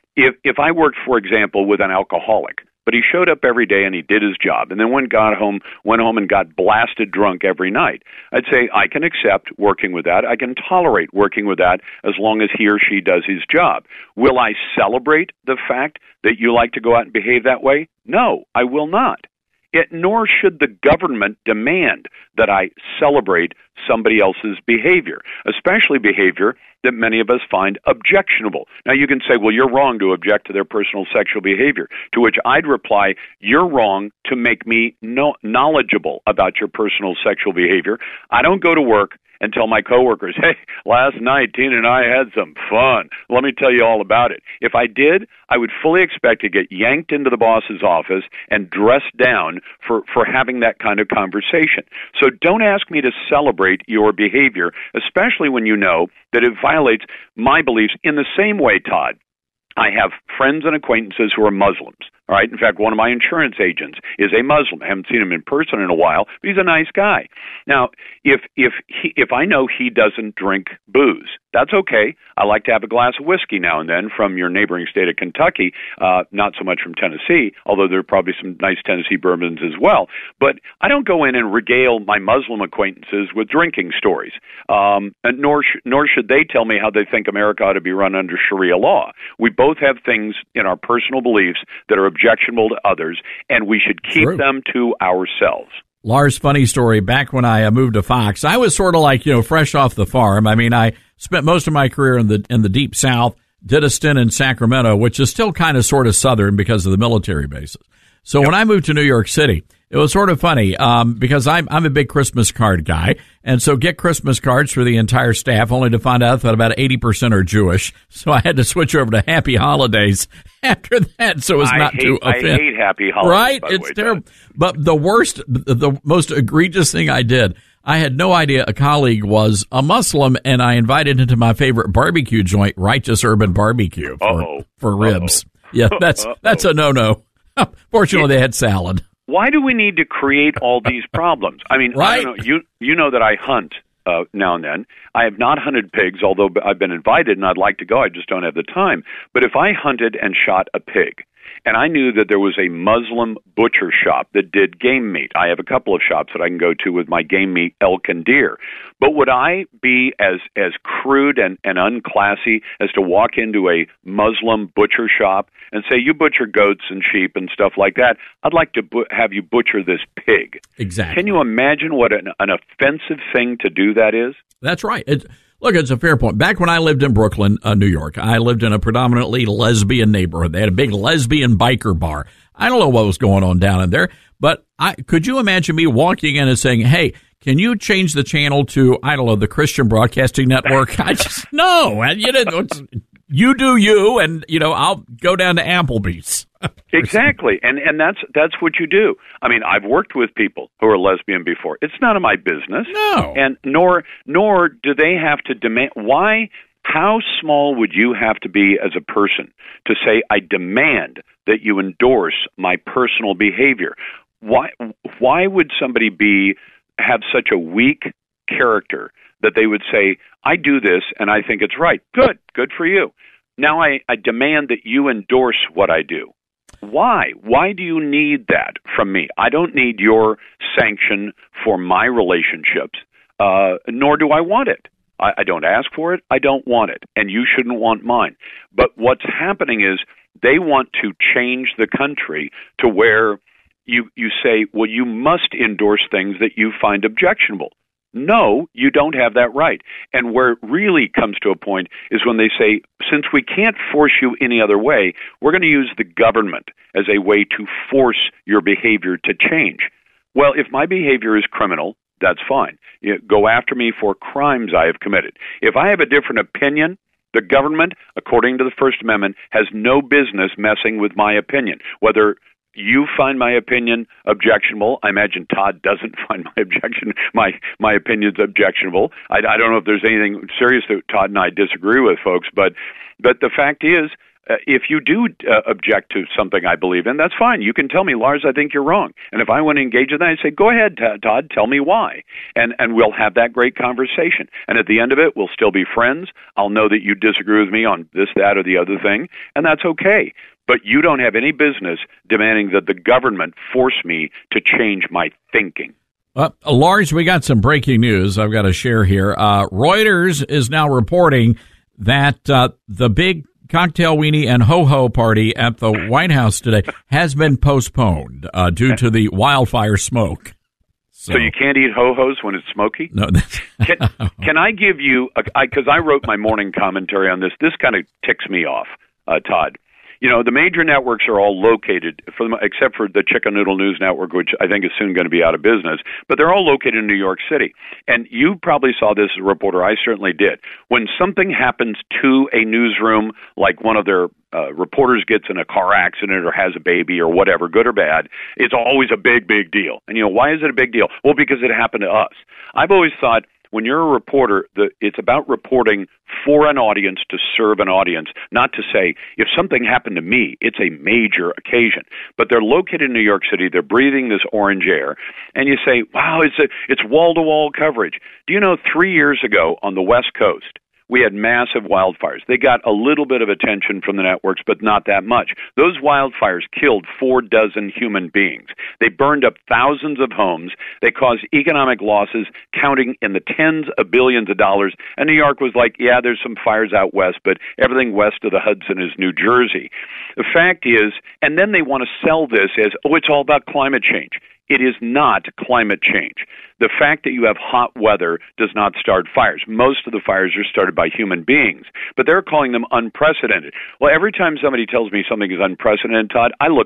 If I worked, for example, with an alcoholic, but he showed up every day and he did his job, and then went home and got blasted drunk every night, I'd say I can accept working with that. I can tolerate working with that as long as he or she does his job. Will I celebrate the fact that you like to go out and behave that way? No, I will not. Nor should the government demand that I celebrate somebody else's behavior, especially behavior that many of us find objectionable. Now, you can say, well, you're wrong to object to their personal sexual behavior, to which I'd reply, you're wrong to make me knowledgeable about your personal sexual behavior. I don't go to work and tell my coworkers, hey, last night Tina and I had some fun. Let me tell you all about it. If I did, I would fully expect to get yanked into the boss's office and dressed down for having that kind of conversation. So don't ask me to celebrate your behavior, especially when you know that it violates my beliefs. In the same way, Todd, I have friends and acquaintances who are Muslims. All right. In fact, one of my insurance agents is a Muslim. I haven't seen him in person in a while, but he's a nice guy. Now, if I know he doesn't drink booze, that's okay. I like to have a glass of whiskey now and then from your neighboring state of Kentucky, not so much from Tennessee, although there are probably some nice Tennessee bourbons as well. But I don't go in and regale my Muslim acquaintances with drinking stories, and nor should they tell me how they think America ought to be run under Sharia law. We both have things in our personal beliefs that are objectionable to others, and we should keep them to ourselves. Lars, funny story. Back when I moved to Fox, I was sort of like, fresh off the farm. I mean, I spent most of my career in the deep South, did a stint in Sacramento, which is still kind of sort of Southern because of the military bases. So when I moved to New York City, It was sort of funny because I'm a big Christmas card guy, and so get Christmas cards for the entire staff, only to find out that about 80% are Jewish. So I had to switch over to Happy Holidays after that, so as not to offend. I hate Happy Holidays. Right? By the It's way, terrible. But the most egregious thing I did, I had no idea a colleague was a Muslim, and I invited him to my favorite barbecue joint, Righteous Urban Barbecue, for ribs. Yeah, that's a no-no. Fortunately, they had salad. Why do we need to create all these problems? I mean, right? I don't know, you know that I hunt now and then. I have not hunted pigs, although I've been invited and I'd like to go. I just don't have the time. But if I hunted and shot a pig, and I knew that there was a Muslim butcher shop that did game meat. I have a couple of shops that I can go to with my game meat, elk and deer. But would I be as crude and unclassy as to walk into a Muslim butcher shop and say, you butcher goats and sheep and stuff like that? I'd like to have you butcher this pig. Exactly. Can you imagine what an offensive thing to do that is? That's right. Look, it's a fair point. Back when I lived in Brooklyn, New York, I lived in a predominantly lesbian neighborhood. They had a big lesbian biker bar. I don't know what was going on down in there, but could you imagine me walking in and saying, hey, can you change the channel to, I don't know, the Christian Broadcasting Network? I just, no. You do you, and, I'll go down to Applebee's. Exactly, and that's what you do. I mean, I've worked with people who are lesbian before. It's none of my business. No. And nor do they have to demand. Why? How small would you have to be as a person to say, I demand that you endorse my personal behavior? Why would somebody have such a weak character that they would say, I do this and I think it's right? Good for you. Now I demand that you endorse what I do. Why? Why do you need that from me? I don't need your sanction for my relationships, nor do I want it. I don't ask for it. I don't want it. And you shouldn't want mine. But what's happening is they want to change the country to where you say, well, you must endorse things that you find objectionable. No, you don't have that right. And where it really comes to a point is when they say, since we can't force you any other way, we're going to use the government as a way to force your behavior to change. Well, if my behavior is criminal, that's fine. Go after me for crimes I have committed. If I have a different opinion, the government, according to the First Amendment, has no business messing with my opinion. Whether you find my opinion objectionable. I imagine Todd doesn't find my opinions objectionable. I don't know if there's anything serious that Todd and I disagree with, folks, but the fact is, if you do object to something I believe in, that's fine. You can tell me, Lars, I think you're wrong. And if I want to engage in that, I say, go ahead, Todd, tell me why. And we'll have that great conversation. And at the end of it, we'll still be friends. I'll know that you disagree with me on this, that, or the other thing, and that's okay. But you don't have any business demanding that the government force me to change my thinking. Lars, we got some breaking news I've got to share here. Reuters is now reporting that the big cocktail weenie and ho-ho party at the White House today has been postponed due to the wildfire smoke. So you can't eat ho-hos when it's smoky? No. Can I give you, because I wrote my morning commentary on this. This kind of ticks me off, Todd. The major networks are all located, except for the Chicken Noodle News Network, which I think is soon going to be out of business, but they're all located in New York City. And you probably saw this as a reporter. I certainly did. When something happens to a newsroom, like one of their reporters gets in a car accident or has a baby or whatever, good or bad, it's always a big, big deal. And, why is it a big deal? Well, because it happened to us. I've always thought, when you're a reporter, it's about reporting for an audience to serve an audience, not to say, if something happened to me, it's a major occasion. But they're located in New York City. They're breathing this orange air. And you say, wow, it's wall-to-wall coverage. Do you know 3 years ago on the West Coast, we had massive wildfires. They got a little bit of attention from the networks, but not that much. Those wildfires killed 4 dozen human beings. They burned up thousands of homes. They caused economic losses counting in the tens of billions of dollars. And New York was like, yeah, there's some fires out west, but everything west of the Hudson is New Jersey. The fact is, and then they want to sell this as, it's all about climate change. It is not climate change. The fact that you have hot weather does not start fires. Most of the fires are started by human beings, but they're calling them unprecedented. Well, every time somebody tells me something is unprecedented, Todd, I look it up.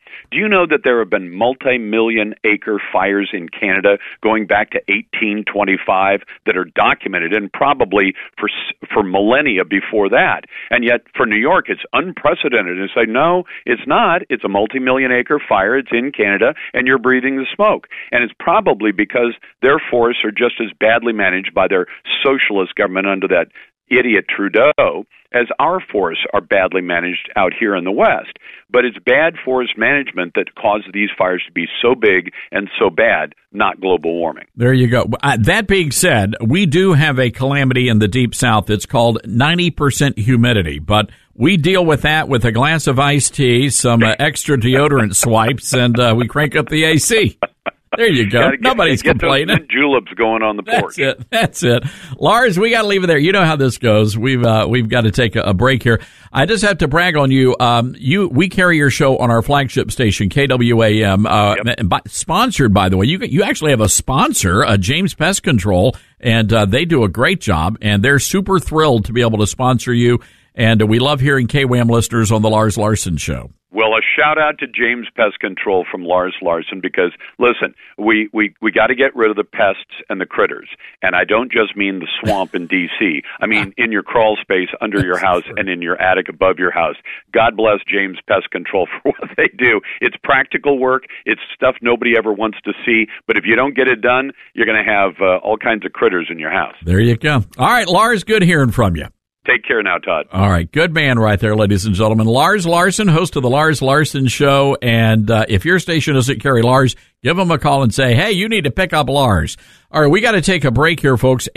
Do you know that there have been multi-million acre fires in Canada going back to 1825 that are documented, and probably for millennia before that? And yet for New York, it's unprecedented. And say, no, it's not. It's a multi-million acre fire. It's in Canada, and you're breathing the smoke. And it's probably because their forests are just as badly managed by their socialist government under that idiot Trudeau as our forests are badly managed out here in the West. But it's bad forest management that caused these fires to be so big and so bad, not global warming. There you go. That being said, we do have a calamity in the Deep South. It's called 90% humidity, but we deal with that with a glass of iced tea, some extra deodorant swipes, and we crank up the AC. There you go. Nobody's complaining. Those juleps going on the porch. That's it. Lars, we got to leave it there. You know how this goes. We've got to take a break here. I just have to brag on you. We carry your show on our flagship station, KWAM. Sponsored, by the way. You actually have a sponsor, James Pest Control, and they do a great job. And they're super thrilled to be able to sponsor you. And we love hearing KWAM listeners on the Lars Larson Show. Well, a shout out to James Pest Control from Lars Larson, because listen, we got to get rid of the pests and the critters, and I don't just mean the swamp in D.C. I mean in your crawl space under your house and in your attic above your house. God bless James Pest Control for what they do. It's practical work. It's stuff nobody ever wants to see, but if you don't get it done, you're going to have all kinds of critters in your house. There you go. All right, Lars, good hearing from you. Take care now, Todd. All right. Good man right there, ladies and gentlemen. Lars Larson, host of the Lars Larson Show. And if your station doesn't carry Lars, give him a call and say, hey, you need to pick up Lars. All right. We got to take a break here, folks.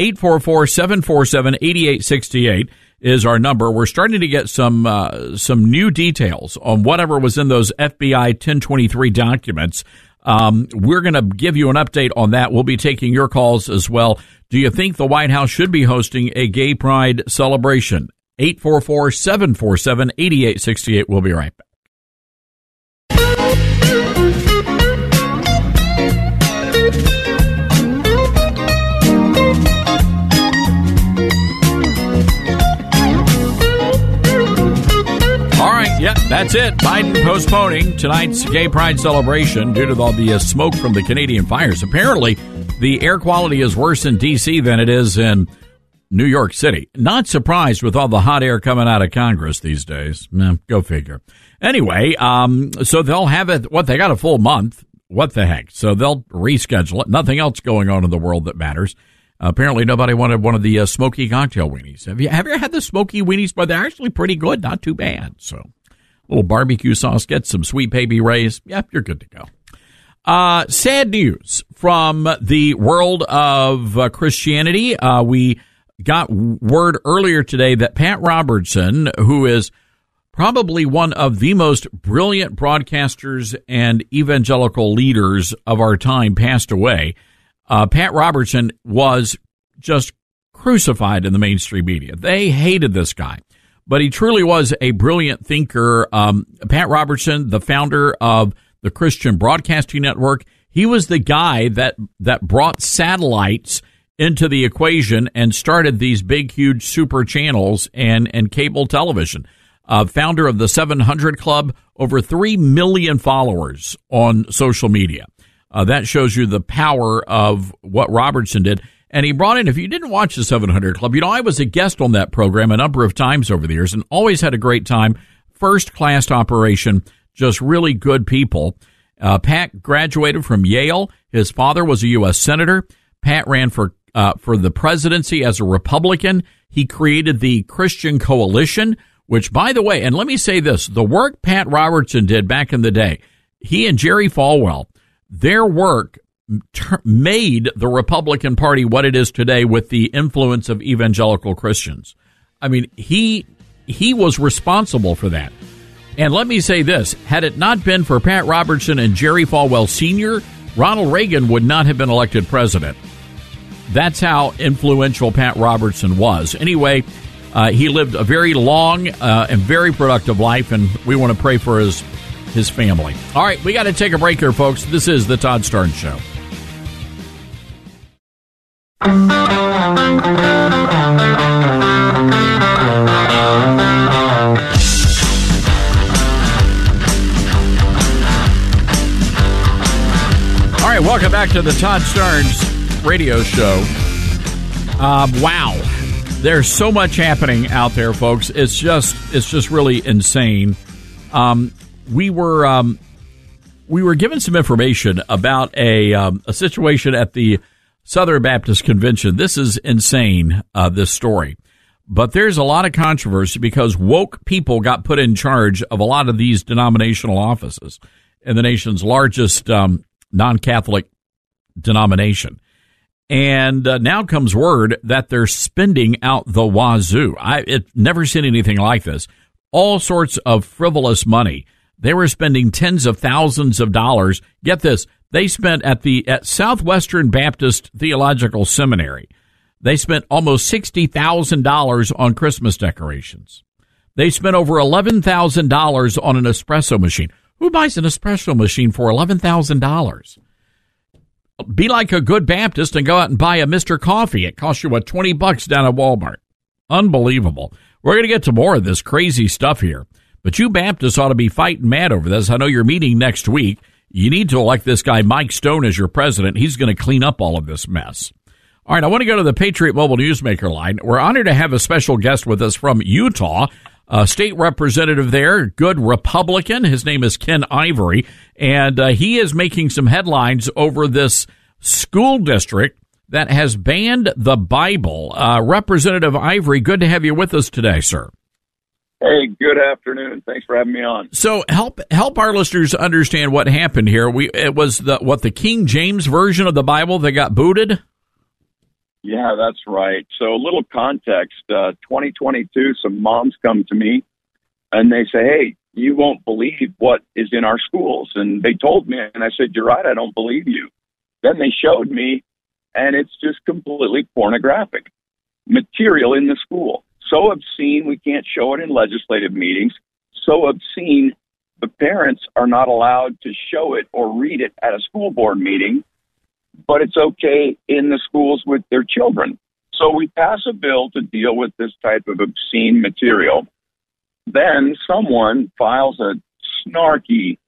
844-747-8868 is our number. We're starting to get some new details on whatever was in those FBI 1023 documents. We're going to give you an update on that. We'll be taking your calls as well. Do you think the White House should be hosting a gay pride celebration? 844-747-8868. We'll be right back. Yep, that's it. Biden postponing tonight's gay pride celebration due to all the smoke from the Canadian fires. Apparently, the air quality is worse in D.C. than it is in New York City. Not surprised with all the hot air coming out of Congress these days. Go figure. Anyway, so they'll have it. They got a full month. What the heck? So they'll reschedule it. Nothing else going on in the world that matters. Apparently, nobody wanted one of the smoky cocktail weenies. Have you ever had the smoky weenies? But they're actually pretty good. Not too bad. So. Little barbecue sauce, get some Sweet Baby Ray's. Yep, you're good to go. Sad news from the world of Christianity. We got word earlier today that Pat Robertson, who is probably one of the most brilliant broadcasters and evangelical leaders of our time, passed away. Pat Robertson was just crucified in the mainstream media. They hated this guy. But he truly was a brilliant thinker. Pat Robertson, the founder of the Christian Broadcasting Network, he was the guy that brought satellites into the equation and started these big, huge super channels and cable television. Founder of the 700 Club, over 3 million followers on social media. That shows you the power of what Robertson did. And he brought in, if you didn't watch the 700 Club, I was a guest on that program a number of times over the years and always had a great time. First-class operation, just really good people. Pat graduated from Yale. His father was a U.S. Senator. Pat ran for the presidency as a Republican. He created the Christian Coalition, which, by the way, and let me say this, the work Pat Robertson did back in the day, he and Jerry Falwell, their work made the Republican Party what it is today with the influence of evangelical Christians. I mean, he was responsible for that. And let me say this, had it not been for Pat Robertson and Jerry Falwell Sr., Ronald Reagan would not have been elected president. That's how influential Pat Robertson was. Anyway, he lived a very long and very productive life, and we want to pray for his family. All right, we got to take a break here, folks. This is the Todd Starnes Show. Welcome back to the Todd Starnes radio show. Wow. There's so much happening out there, folks. It's just really insane. We were given some information about a situation at the Southern Baptist Convention. This is insane, this story. But there's a lot of controversy because woke people got put in charge of a lot of these denominational offices in the nation's largest non-Catholic denomination. And now comes word that they're spending out the wazoo. I've never seen anything like this. All sorts of frivolous money. They were spending tens of thousands of dollars. Get this. They spent at Southwestern Baptist Theological Seminary. They spent almost $60,000 on Christmas decorations. They spent over $11,000 on an espresso machine. Who buys an espresso machine for $11,000? Be like a good Baptist and go out and buy a Mr. Coffee. It costs you, $20 down at Walmart. Unbelievable. We're going to get to more of this crazy stuff here. But you Baptists ought to be fighting mad over this. I know you're meeting next week. You need to elect this guy, Mike Stone, as your president. He's going to clean up all of this mess. All right, I want to go to the Patriot Mobile Newsmaker line. We're honored to have a special guest with us from Utah, a state representative there, good Republican. His name is Ken Ivory, and he is making some headlines over this school district that has banned the Bible. Representative Ivory, good to have you with us today, sir. Hey, good afternoon. Thanks for having me on. So help our listeners understand what happened here. It was the King James version of the Bible that got booted? Yeah, that's right. So a little context, 2022, some moms come to me and they say, hey, you won't believe what is in our schools. And they told me, and I said, you're right, I don't believe you. Then they showed me, and it's just completely pornographic material in the school. So obscene, we can't show it in legislative meetings. So obscene, the parents are not allowed to show it or read it at a school board meeting, but it's okay in the schools with their children. So we pass a bill to deal with this type of obscene material. Then someone files a snarky,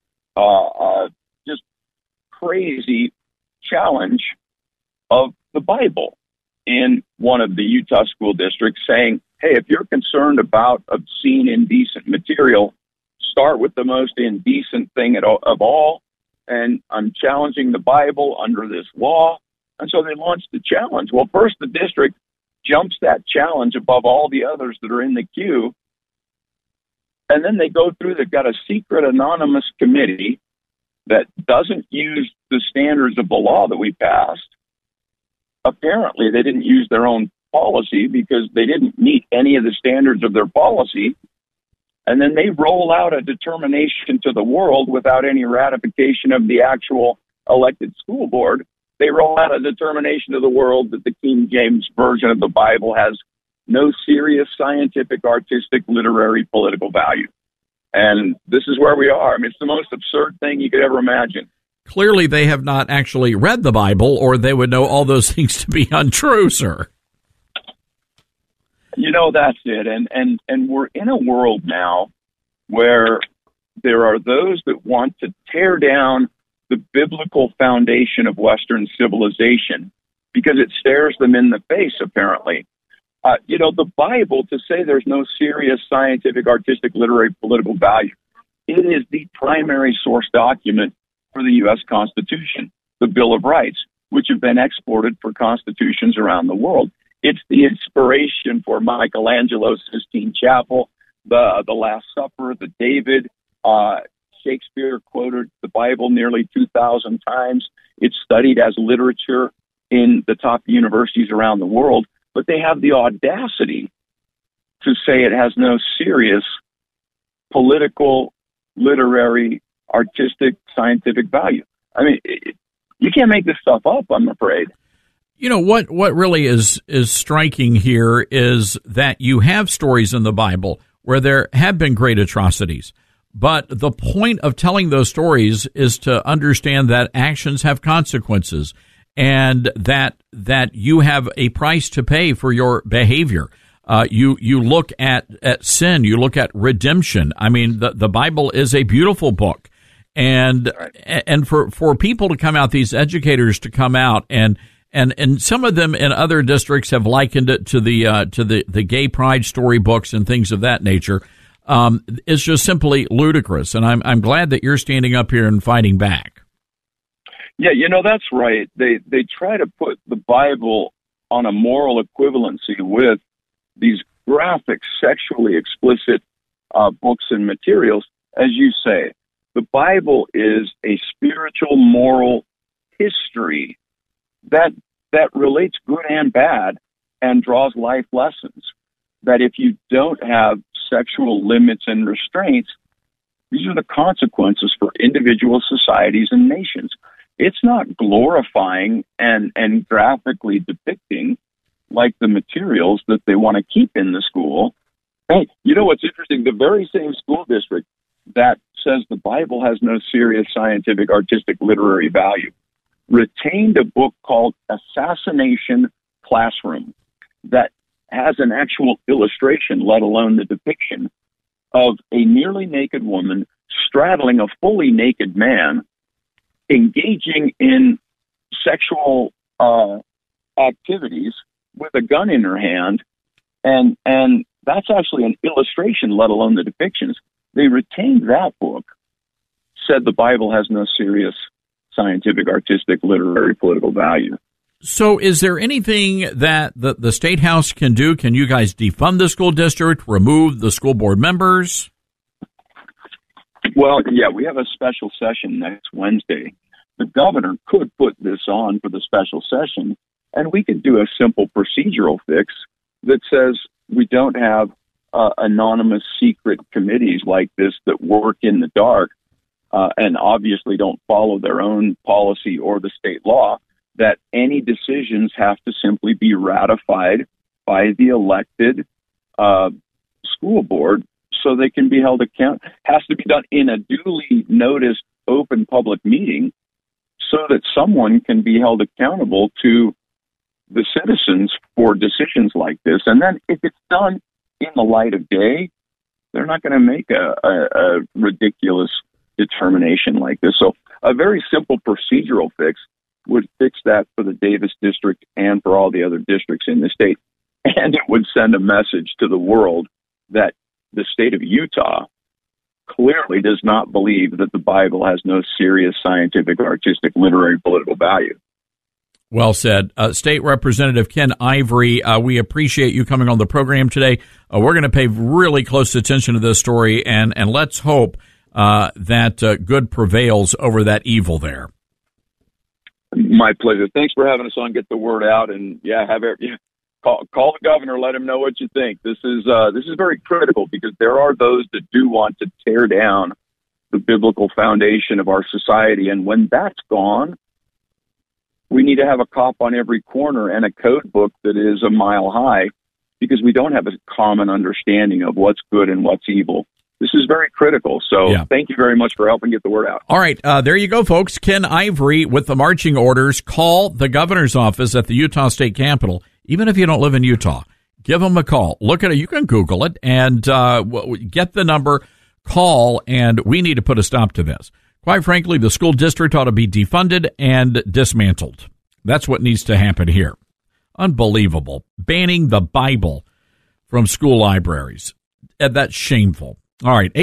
just crazy challenge of the Bible in one of the Utah school districts saying, hey, if you're concerned about obscene, indecent material, start with the most indecent thing of all, and I'm challenging the Bible under this law. And so they launched the challenge. Well, first the district jumps that challenge above all the others that are in the queue, and then they go through, they've got a secret anonymous committee that doesn't use the standards of the law that we passed. Apparently, they didn't use their own policy because they didn't meet any of the standards of their policy. And then they roll out a determination to the world without any ratification of the actual elected school board. They roll out a determination to the world that the King James Version of the Bible has no serious scientific, artistic, literary, political value. And this is where we are. I mean, it's the most absurd thing you could ever imagine. Clearly, they have not actually read the Bible, or they would know all those things to be untrue, sir. You know, that's it. And we're in a world now where there are those that want to tear down the biblical foundation of Western civilization because it stares them in the face, apparently. You know, the Bible, to say there's no serious scientific, artistic, literary, political value, it is the primary source document for the U.S. Constitution, the Bill of Rights, which have been exported for constitutions around the world. It's the inspiration for Michelangelo's Sistine Chapel, the Last Supper, the David. Shakespeare quoted the Bible nearly 2,000 times. It's studied as literature in the top universities around the world, but they have the audacity to say it has no serious political, literary, artistic, scientific value. I mean, you can't make this stuff up, I'm afraid. You know, what really is striking here is that you have stories in the Bible where there have been great atrocities. But the point of telling those stories is to understand that actions have consequences and that you have a price to pay for your behavior. You look at sin, you look at redemption. I mean, the Bible is a beautiful book. And for people to come out, these educators to come out, and some of them in other districts have likened it to the gay pride storybooks and things of that nature. It's just simply ludicrous, and I'm glad that you're standing up here and fighting back. Yeah, that's right. They try to put the Bible on a moral equivalency with these graphic, sexually explicit books and materials. As you say, the Bible is a spiritual, moral history that relates good and bad and draws life lessons. That if you don't have sexual limits and restraints, these are the consequences for individual societies and nations. It's not glorifying and graphically depicting like the materials that they want to keep in the school. Hey, what's interesting? The very same school district that says the Bible has no serious scientific, artistic, literary value retained a book called Assassination Classroom that has an actual illustration, let alone the depiction, of a nearly naked woman straddling a fully naked man, engaging in sexual activities with a gun in her hand, and that's actually an illustration, let alone the depictions. They retained that book, said the Bible has no serious scientific, artistic, literary, political value. So is there anything that the State House can do? Can you guys defund the school district, remove the school board members? Well, yeah, we have a special session next Wednesday. The governor could put this on for the special session, and we could do a simple procedural fix that says we don't have anonymous secret committees like this that work in the dark and obviously don't follow their own policy or the state law, that any decisions have to simply be ratified by the elected school board so they can be held accountable. Has to be done in a duly noticed open public meeting so that someone can be held accountable to the citizens for decisions like this. And then if it's done in the light of day, they're not going to make a ridiculous determination like this. So a very simple procedural fix would fix that for the Davis district and for all the other districts in the state. And it would send a message to the world that the state of Utah clearly does not believe that the Bible has no serious scientific, artistic, literary, political value. Well said. State Representative Ken Ivory, we appreciate you coming on the program today. We're going to pay really close attention to this story, and let's hope that good prevails over that evil there. My pleasure. Thanks for having us on. Get the word out, and call the governor. Let him know what you think. This is very critical because there are those that do want to tear down the biblical foundation of our society, and when that's gone, we need to have a cop on every corner and a code book that is a mile high because we don't have a common understanding of what's good and what's evil. This is very critical. So Thank you very much for helping get the word out. All right. There you go, folks. Ken Ivory with the marching orders. Call the governor's office at the Utah State Capitol. Even if you don't live in Utah, give them a call. Look at it. You can Google it and get the number, call, and we need to put a stop to this. Quite frankly, the school district ought to be defunded and dismantled. That's what needs to happen here. Unbelievable. Banning the Bible from school libraries. That's shameful. All right,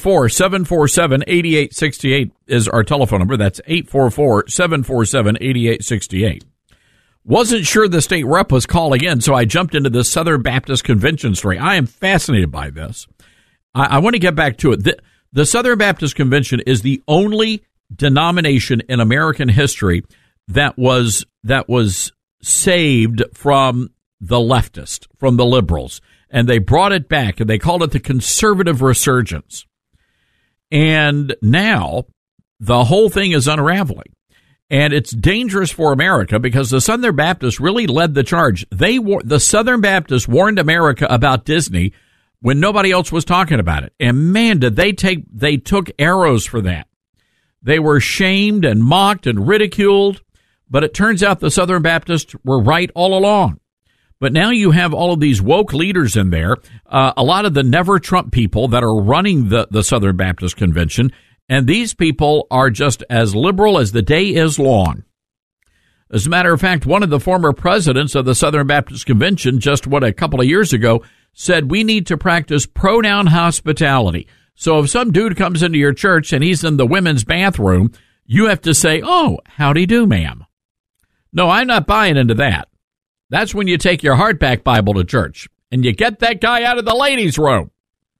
844-747-8868 is our telephone number. That's 844-747-8868. Wasn't sure the state rep was calling in, so I jumped into the Southern Baptist Convention story. I am fascinated by this. I want to get back to it. The Southern Baptist Convention is the only denomination in American history that was saved from the leftist, from the liberals. And they brought it back, and they called it the conservative resurgence. And now the whole thing is unraveling. And it's dangerous for America because the Southern Baptists really led the charge. The Southern Baptists warned America about Disney when nobody else was talking about it. And man, did they took arrows for that. They were shamed and mocked and ridiculed. But it turns out the Southern Baptists were right all along. But now you have all of these woke leaders in there, a lot of the Never Trump people that are running the Southern Baptist Convention, And these people are just as liberal as the day is long. As a matter of fact, one of the former presidents of the Southern Baptist Convention, just a couple of years ago, said we need to practice pronoun hospitality. So if some dude comes into your church and he's in the women's bathroom, you have to say, "Oh, howdy do, ma'am." No, I'm not buying into that. That's when you take your hardback Bible to church and you get that guy out of the ladies' room.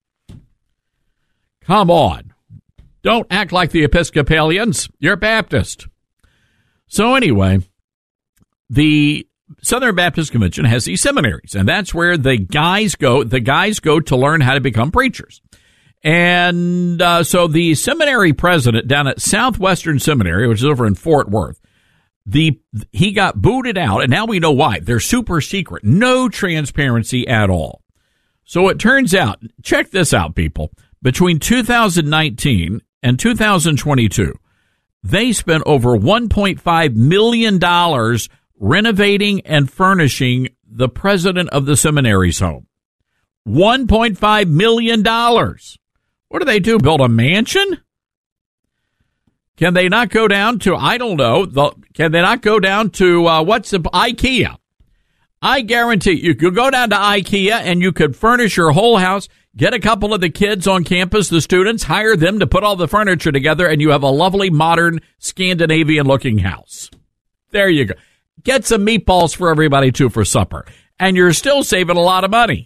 Come on. Don't act like the Episcopalians. You're Baptist. So anyway, the Southern Baptist Convention has these seminaries, and that's where the guys go. The guys go to learn how to become preachers. And so the seminary president down at Southwestern Seminary, which is over in Fort Worth, he got booted out, and now we know why. They're super secret. No transparency at all. So it turns out, check this out, people. Between 2019 and 2022, they spent over $1.5 million renovating and furnishing the president of the seminary's home. $1.5 million. What do they do? Build a mansion? Can they not go down to, I don't know, can they not go down to, IKEA? I guarantee you could go down to IKEA and you could furnish your whole house, get a couple of the kids on campus, the students, hire them to put all the furniture together, and you have a lovely, modern, Scandinavian-looking house. There you go. Get some meatballs for everybody, too, for supper. And you're still saving a lot of money.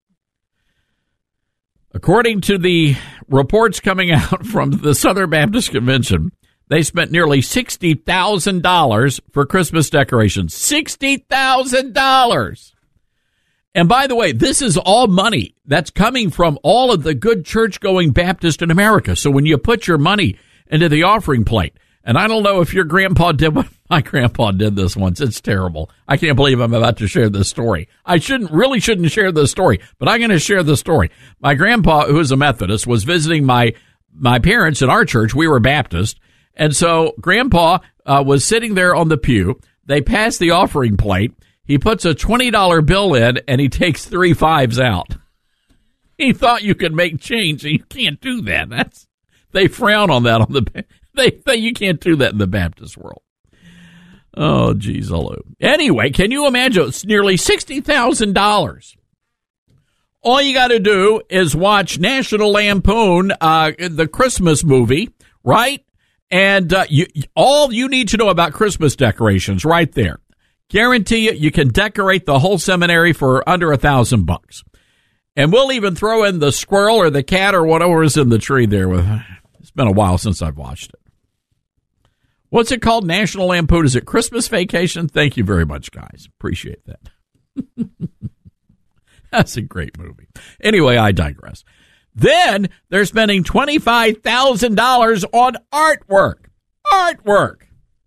According to the reports coming out from the Southern Baptist Convention, they spent nearly $60,000 for Christmas decorations. $60,000! And by the way, this is all money that's coming from all of the good church-going Baptists in America. So when you put your money into the offering plate, and I don't know if your grandpa did what my grandpa did this once. It's terrible. I can't believe I'm about to share this story. I really shouldn't share this story, but I'm going to share the story. My grandpa, who is a Methodist, was visiting my parents in our church. We were Baptist. And so grandpa was sitting there on the pew. They passed the offering plate. He puts a $20 bill in, and he takes 3 5s out. He thought you could make change, and you can't do that. They frown on that. You can't do that in the Baptist world. Oh, geez, hello. Anyway, can you imagine? It's nearly $60,000. All you got to do is watch National Lampoon, the Christmas movie, right? And all you need to know about Christmas decorations right there. Guarantee you can decorate the whole seminary for under $1,000. And we'll even throw in the squirrel or the cat or whatever is in the tree there. It's been a while since I've watched it. What's it called? National Lampoon. Is it Christmas Vacation? Thank you very much, guys. Appreciate that. That's a great movie. Anyway, I digress. Then they're spending $25,000 on artwork. Artwork.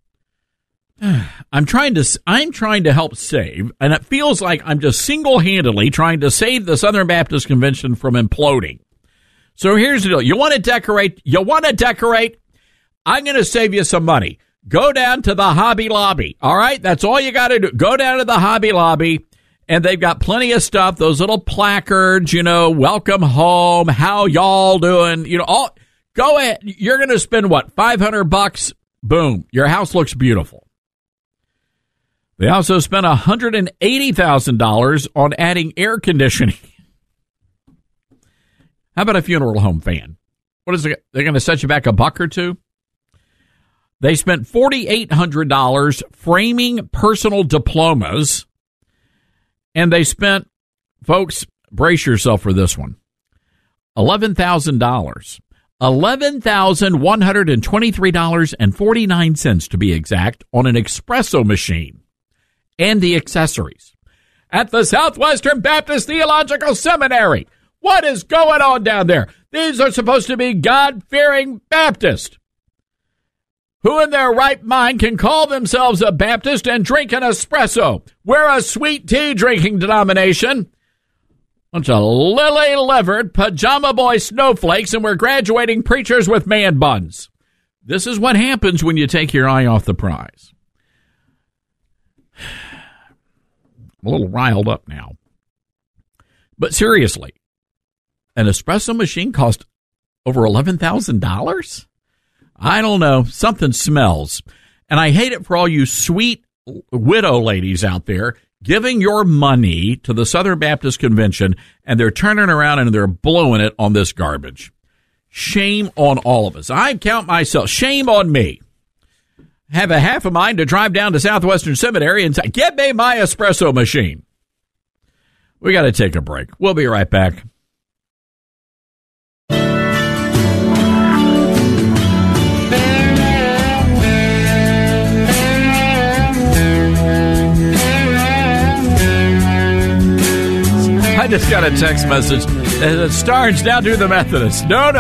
I'm trying to help save, and it feels like I'm just single-handedly trying to save the Southern Baptist Convention from imploding. So here's the deal. You want to decorate? I'm going to save you some money. Go down to the Hobby Lobby. All right? That's all you got to do. Go down to the Hobby Lobby, and they've got plenty of stuff. Those little placards, welcome home, how y'all doing? Go ahead. You're going to spend, what, $500? Boom. Your house looks beautiful. They also spent $180,000 on adding air conditioning. How about a funeral home fan? What is it? They're going to set you back $1 or $2? They spent $4,800 framing personal diplomas. And they spent, folks, brace yourself for this one, $11,000. $11,123.49 to be exact on an espresso machine and the accessories at the Southwestern Baptist Theological Seminary. What is going on down there? These are supposed to be God-fearing Baptists who in their right mind can call themselves a Baptist and drink an espresso. We're a sweet tea drinking denomination. Bunch of lily-livered pajama boy snowflakes, and we're graduating preachers with man buns. This is what happens when you take your eye off the prize. I'm a little riled up now. But seriously, an espresso machine cost over $11,000? I don't know. Something smells. And I hate it for all you sweet widow ladies out there giving your money to the Southern Baptist Convention, and they're turning around and they're blowing it on this garbage. Shame on all of us. I count myself. Shame on me. Have a half a mind to drive down to Southwestern Seminary and say, get me my espresso machine. We got to take a break. We'll be right back. I just got a text message. Starnes down to the Methodist. No.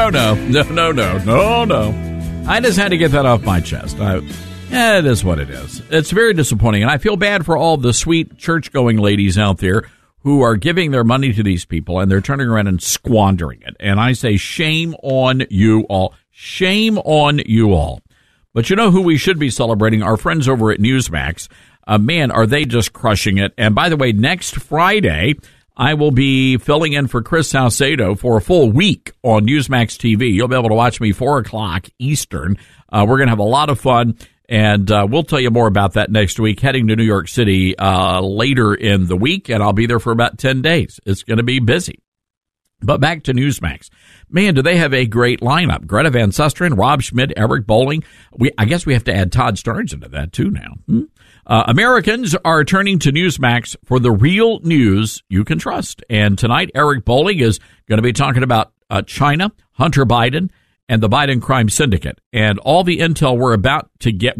I just had to get that off my chest. It is what it is. It's very disappointing, and I feel bad for all the sweet church-going ladies out there who are giving their money to these people, and they're turning around and squandering it. And I say, shame on you all. Shame on you all. But you know who we should be celebrating? Our friends over at Newsmax. Man, are they just crushing it. And by the way, next Friday, I will be filling in for Chris Salcedo for a full week on Newsmax TV. You'll be able to watch me 4 o'clock Eastern. We're going to have a lot of fun, and we'll tell you more about that next week, heading to New York City later in the week, and I'll be there for about 10 days. It's going to be busy. But back to Newsmax. Man, do they have a great lineup. Greta Van Susteren, Rob Schmidt, Eric Bolling. I guess we have to add Todd Starnes into that, too, now. Americans are turning to Newsmax for the real news you can trust. And tonight, Eric Bolling is going to be talking about China, Hunter Biden, and the Biden crime syndicate. And all the intel we're about to get.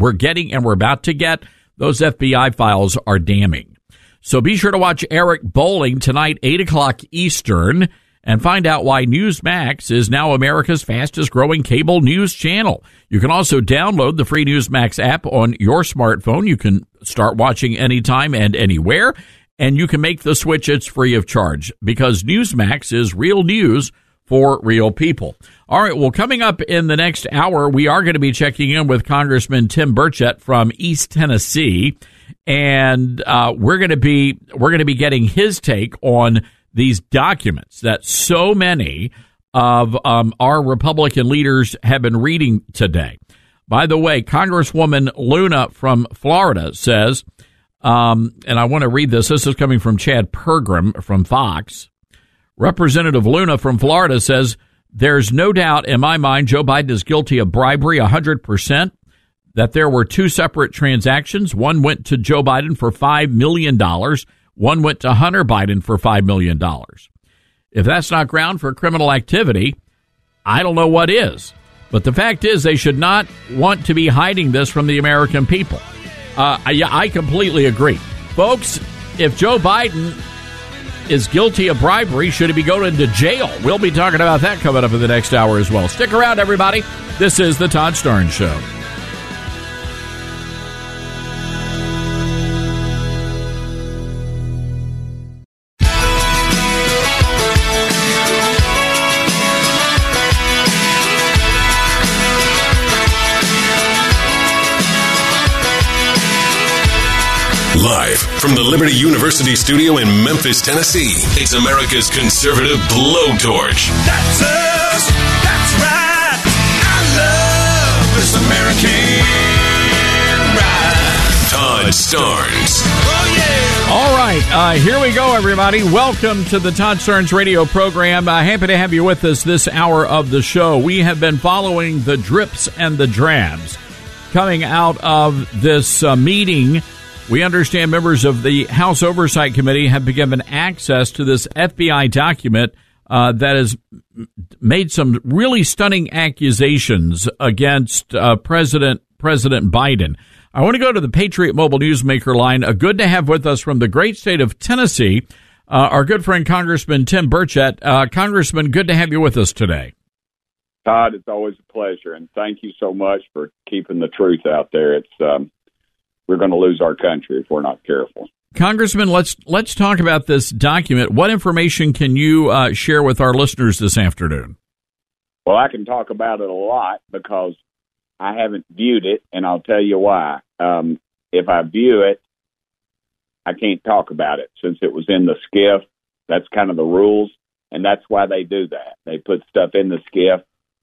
Those FBI files are damning. So be sure to watch Eric Bolling tonight, 8 o'clock Eastern, and find out why Newsmax is now America's fastest growing cable news channel. You can also download the free Newsmax app on your smartphone. You can start watching anytime and anywhere, and you can make the switch. It's free of charge because Newsmax is real news for real people. All right, well, coming up in the next hour, we are going to be checking in with Congressman Tim Burchett from East Tennessee, and we're going to be getting his take on these documents that so many of our Republican leaders have been reading today. By the way, Congresswoman Luna from Florida says, and I want to read this. This is coming from Chad Pergram from Fox. Representative Luna from Florida says, there's no doubt in my mind Joe Biden is guilty of bribery 100%, that there were 2 separate transactions. One went to Joe Biden for $5 million. One went to Hunter Biden for $5 million. If that's not ground for criminal activity, I don't know what is. But the fact is they should not want to be hiding this from the American people. I completely agree. Folks, if Joe Biden is guilty of bribery, should he be going to jail? We'll be talking about that coming up in the next hour as well. Stick around, everybody. This is the Todd Starnes Show. Live from the Liberty University studio in Memphis, Tennessee, it's America's conservative blowtorch. That's us. That's right. I love this American ride. Todd Starnes. Oh, yeah. All right. Here we go, everybody. Welcome to the Todd Starnes radio program. Happy to have you with us this hour of the show. We have been following the drips and the drabs coming out of this meeting. We understand members of the House Oversight Committee have been given access to this FBI document that has made some really stunning accusations against President Biden. I want to go to the Patriot Mobile Newsmaker line. Good to have with us from the great state of Tennessee, our good friend Congressman Tim Burchett. Congressman, good to have you with us today. Todd, it's always a pleasure, and thank you so much for keeping the truth out there. It's we're going to lose our country if we're not careful. Congressman, let's talk about this document. What information can you share with our listeners this afternoon? Well, I can talk about it a lot because I haven't viewed it, and I'll tell you why. If I view it, I can't talk about it since it was in the SCIF. That's kind of the rules, and that's why they do that. They put stuff in the SCIF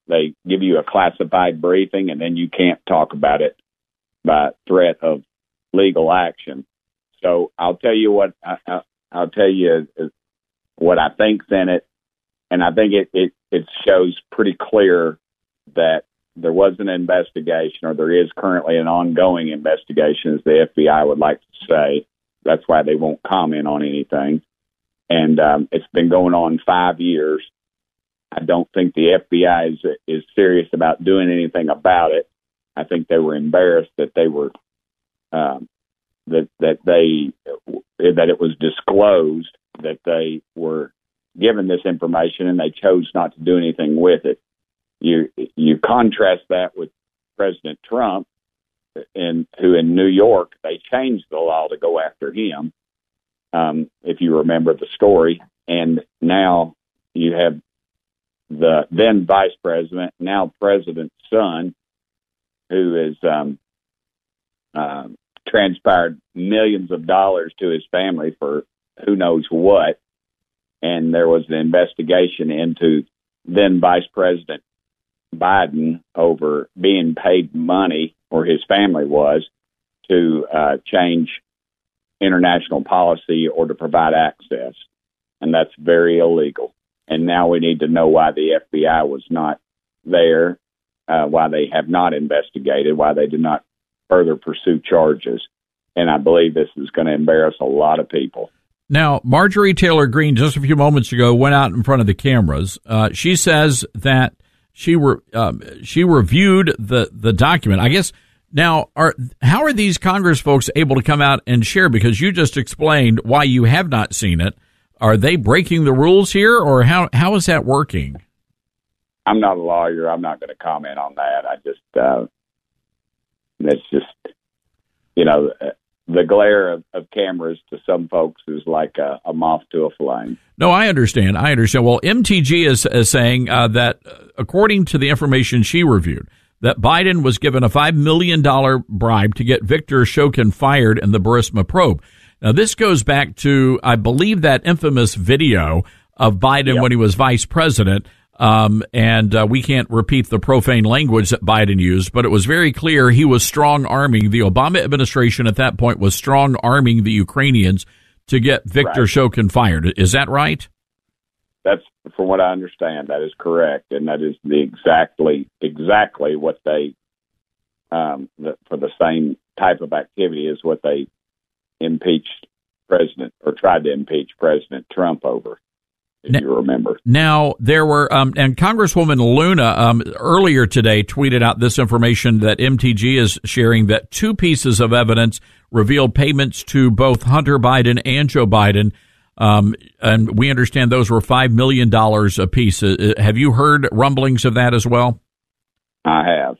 they give you a classified briefing, and then you can't talk about it by threat of legal action. So I'll tell you what I'll tell you what I think's in it, and I think it shows pretty clear that there was an investigation, or there is currently an ongoing investigation, as the FBI would like to say. That's why they won't comment on anything. And it's been going on 5 years. I don't think the FBI is serious about doing anything about it. I think they were embarrassed that they were that it was disclosed that they were given this information, and they chose not to do anything with it. You contrast that with President Trump, who in New York, they changed the law to go after him, if you remember the story. And now you have the then vice president, now president's son, who has transpired millions of dollars to his family for who knows what. And there was an investigation into then Vice President Biden over being paid money, or his family was, to change international policy or to provide access. And that's very illegal. And now we need to know why the FBI was not there, why they have not investigated, why they did not further pursue charges. And I believe this is going to embarrass a lot of people. Now, Marjorie Taylor Greene, just a few moments ago, went out in front of the cameras. She says that she reviewed the document. I guess now, how are these Congress folks able to come out and share? Because you just explained why you have not seen it. Are they breaking the rules here, or how is that working? I'm not a lawyer. I'm not going to comment on that. I just it's just, the glare of cameras to some folks is like a moth to a flame. No, I understand. Well, MTG is saying that according to the information she reviewed, that Biden was given a $5 million bribe to get Victor Shokin fired in the Burisma probe. Now, this goes back to, I believe, that infamous video of Biden when he was vice president. And we can't repeat the profane language that Biden used, but it was very clear he was strong-arming. The Obama administration at that point was strong-arming the Ukrainians to get Victor Shokin fired. Is that right? That's, from what I understand, that is correct, and that is exactly what they, for the same type of activity as what they impeached tried to impeach President Trump over. If you remember. Now, there were, and Congresswoman Luna earlier today tweeted out this information that MTG is sharing, that two pieces of evidence revealed payments to both Hunter Biden and Joe Biden. And we understand those were $5 million apiece. Have you heard rumblings of that as well? I have.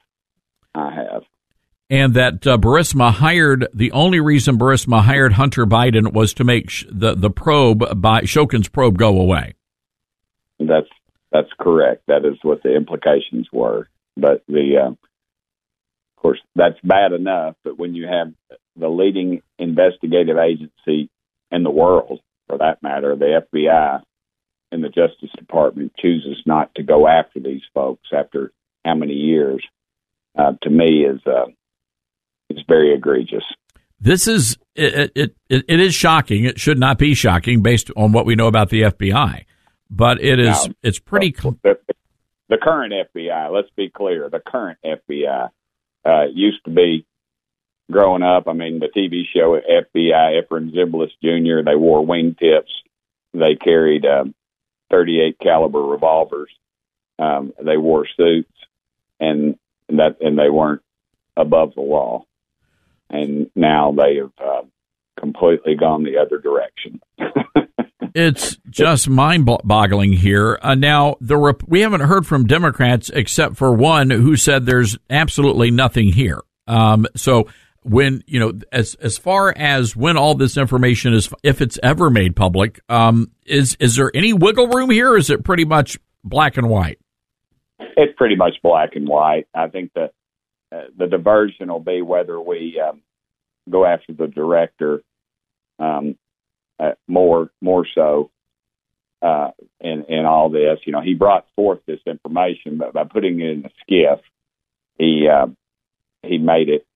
And that the only reason Burisma hired Hunter Biden was to make the probe, Shokin's probe, go away. That's correct. That is what the implications were. But of course, that's bad enough. But when you have the leading investigative agency in the world, for that matter, the FBI and the Justice Department, chooses not to go after these folks after how many years, to me is very egregious. This is it is shocking. It should not be shocking based on what we know about the FBI, but it's pretty clear. The current FBI, let's be clear, the current FBI used to be, growing up, I mean, the TV show FBI, Ephraim Zimbalist Jr., they wore wingtips. They carried 38 caliber revolvers. They wore suits, and they weren't above the law. And now they have completely gone the other direction. It's just mind-boggling here. Now, we haven't heard from Democrats except for one who said there's absolutely nothing here. So when, as far as when all this information is, if it's ever made public, is there any wiggle room here, or is it pretty much black and white? It's pretty much black and white. I think the diversion will be whether we go after the director more so, in all this. You know, he brought forth this information, but by putting it in a skiff, he made it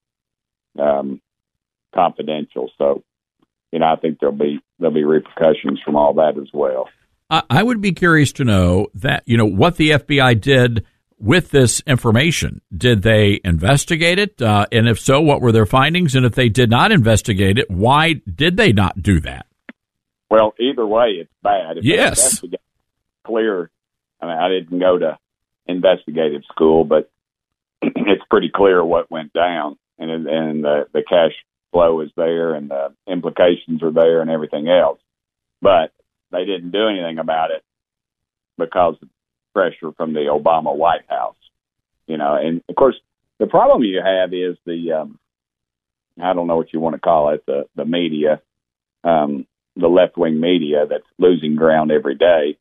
confidential. So, you know, I think there'll be repercussions from all that as well. I would be curious to know that, you know, what the FBI did with this information. Did they investigate it? And if so, what were their findings? And if they did not investigate it, why did they not do that? Well, either way, it's bad. If yes. Clear. I mean, I didn't go to investigative school, but it's pretty clear what went down, and the cash flow is there, and the implications are there, and everything else. But they didn't do anything about it because of pressure from the Obama White House, you know. And of course, the problem you have is the I don't know what you want to call it, the media, the left-wing media that's losing ground every day.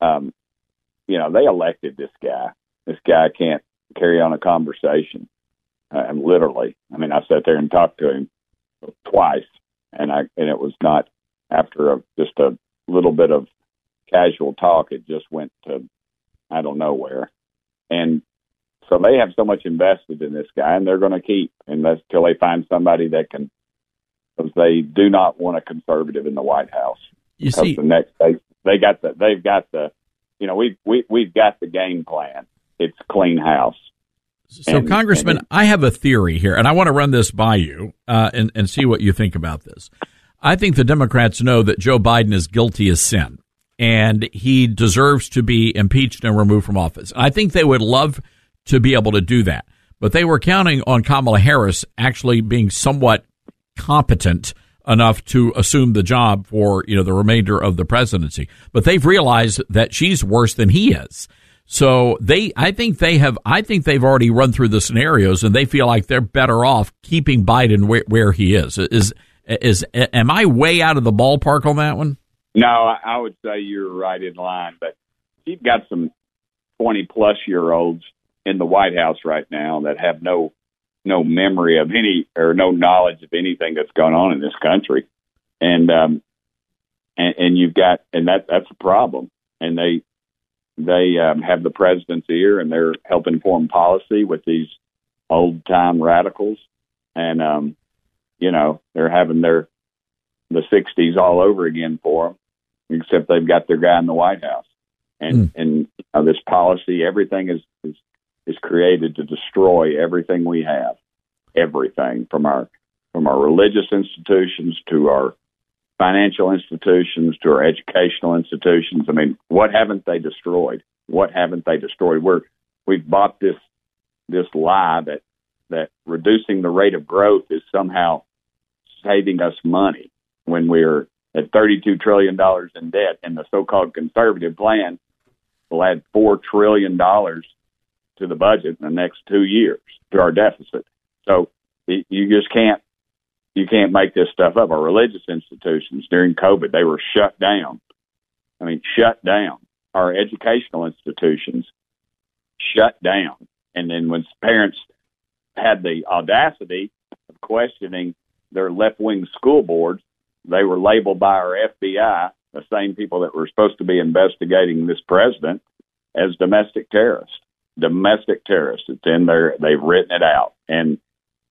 You know, they elected this guy. This guy can't carry on a conversation. Literally, I mean, I sat there and talked to him twice, and it was not after just a little bit of casual talk. It just went to I don't know where, and so they have so much invested in this guy, and they're going to keep until they find somebody that can, because they do not want a conservative in the White House. You see, they've got the, you know, we've got the game plan. It's clean house. So, Congressman, I have a theory here, and I want to run this by you and see what you think about this. I think the Democrats know that Joe Biden is guilty as sin, and he deserves to be impeached and removed from office. I think they would love to be able to do that, but they were counting on Kamala Harris actually being somewhat competent enough to assume the job for, you know, the remainder of the presidency. But they've realized that she's worse than he is. So I think they've already run through the scenarios, and they feel like they're better off keeping Biden where he is. Am I way out of the ballpark on that one? No, I would say you're right in line. But you've got some 20-plus-year-olds in the White House right now that have no memory of any or no knowledge of anything that's going on in this country, and you've got that's a problem, and they have the president's ear, and they're helping form policy with these old time radicals, and you know, they're having the 60s all over again for them, except they've got their guy in the White House, and this policy, everything is created to destroy everything we have, everything from our religious institutions to our financial institutions to our educational institutions. I mean, what haven't they destroyed? What haven't they destroyed? We've bought this lie that reducing the rate of growth is somehow saving us money when we're at $32 trillion in debt, and the so-called conservative plan will add $4 trillion to the budget in the next 2 years to our deficit. So you just can't make this stuff up. Our religious institutions during COVID, they were shut down. I mean, shut down. Our educational institutions shut down. And then when parents had the audacity of questioning their left-wing school boards, they were labeled by our FBI, the same people that were supposed to be investigating this president, as domestic terrorists. Domestic terrorists. It's in there. They've written it out. And,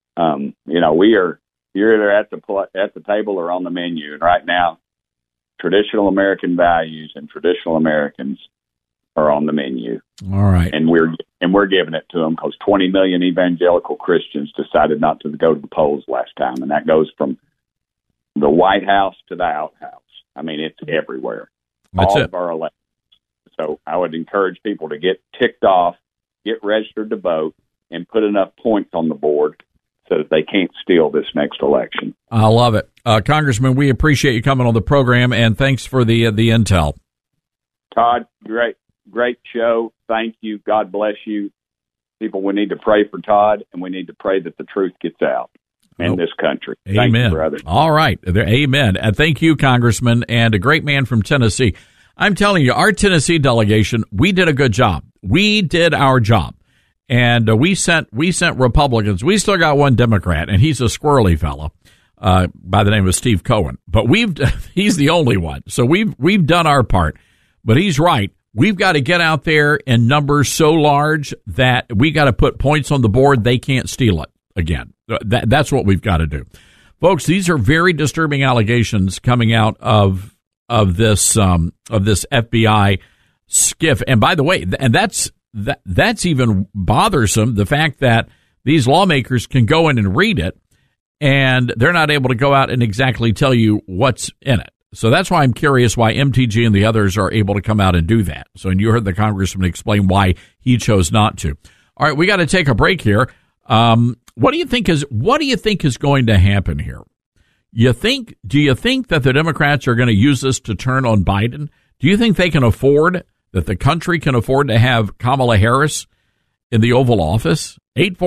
you know, you're either at the table or on the menu. And right now, traditional American values and traditional Americans are on the menu. All right. And we're giving it to them because 20 million evangelical Christians decided not to go to the polls last time. And that goes from the White House to the outhouse. I mean, it's everywhere. That's all it. Of our elections. So I would encourage people to get ticked off, get registered to vote, and put enough points on the board so that they can't steal this next election. I love it. Congressman, we appreciate you coming on the program, and thanks for the intel. Todd, great show. Thank you. God bless you. People, we need to pray for Todd, and we need to pray that the truth gets out in this country. Amen. Thank you, brother. All right. Amen. And thank you, Congressman, and a great man from Tennessee. I'm telling you, our Tennessee delegation, we did a good job. We did our job. And we sent Republicans. We still got one Democrat, and he's a squirrely fellow by the name of Steve Cohen. But he's the only one. So we've done our part. But he's right. We've got to get out there in numbers so large that we got to put points on the board. They can't steal it again. That's what we've got to do. Folks, these are very disturbing allegations coming out of this FBI skiff. And by the way, and that's even bothersome, the fact that these lawmakers can go in and read it, and they're not able to go out and exactly tell you what's in it. So that's why I'm curious why MTG and the others are able to come out and do that. So, and you heard the congressman explain why he chose not to. All right, we got to take a break here. What do you think is going to happen here? Do you think that the Democrats are going to use this to turn on Biden? Do you think that the country can afford to have Kamala Harris in the Oval Office?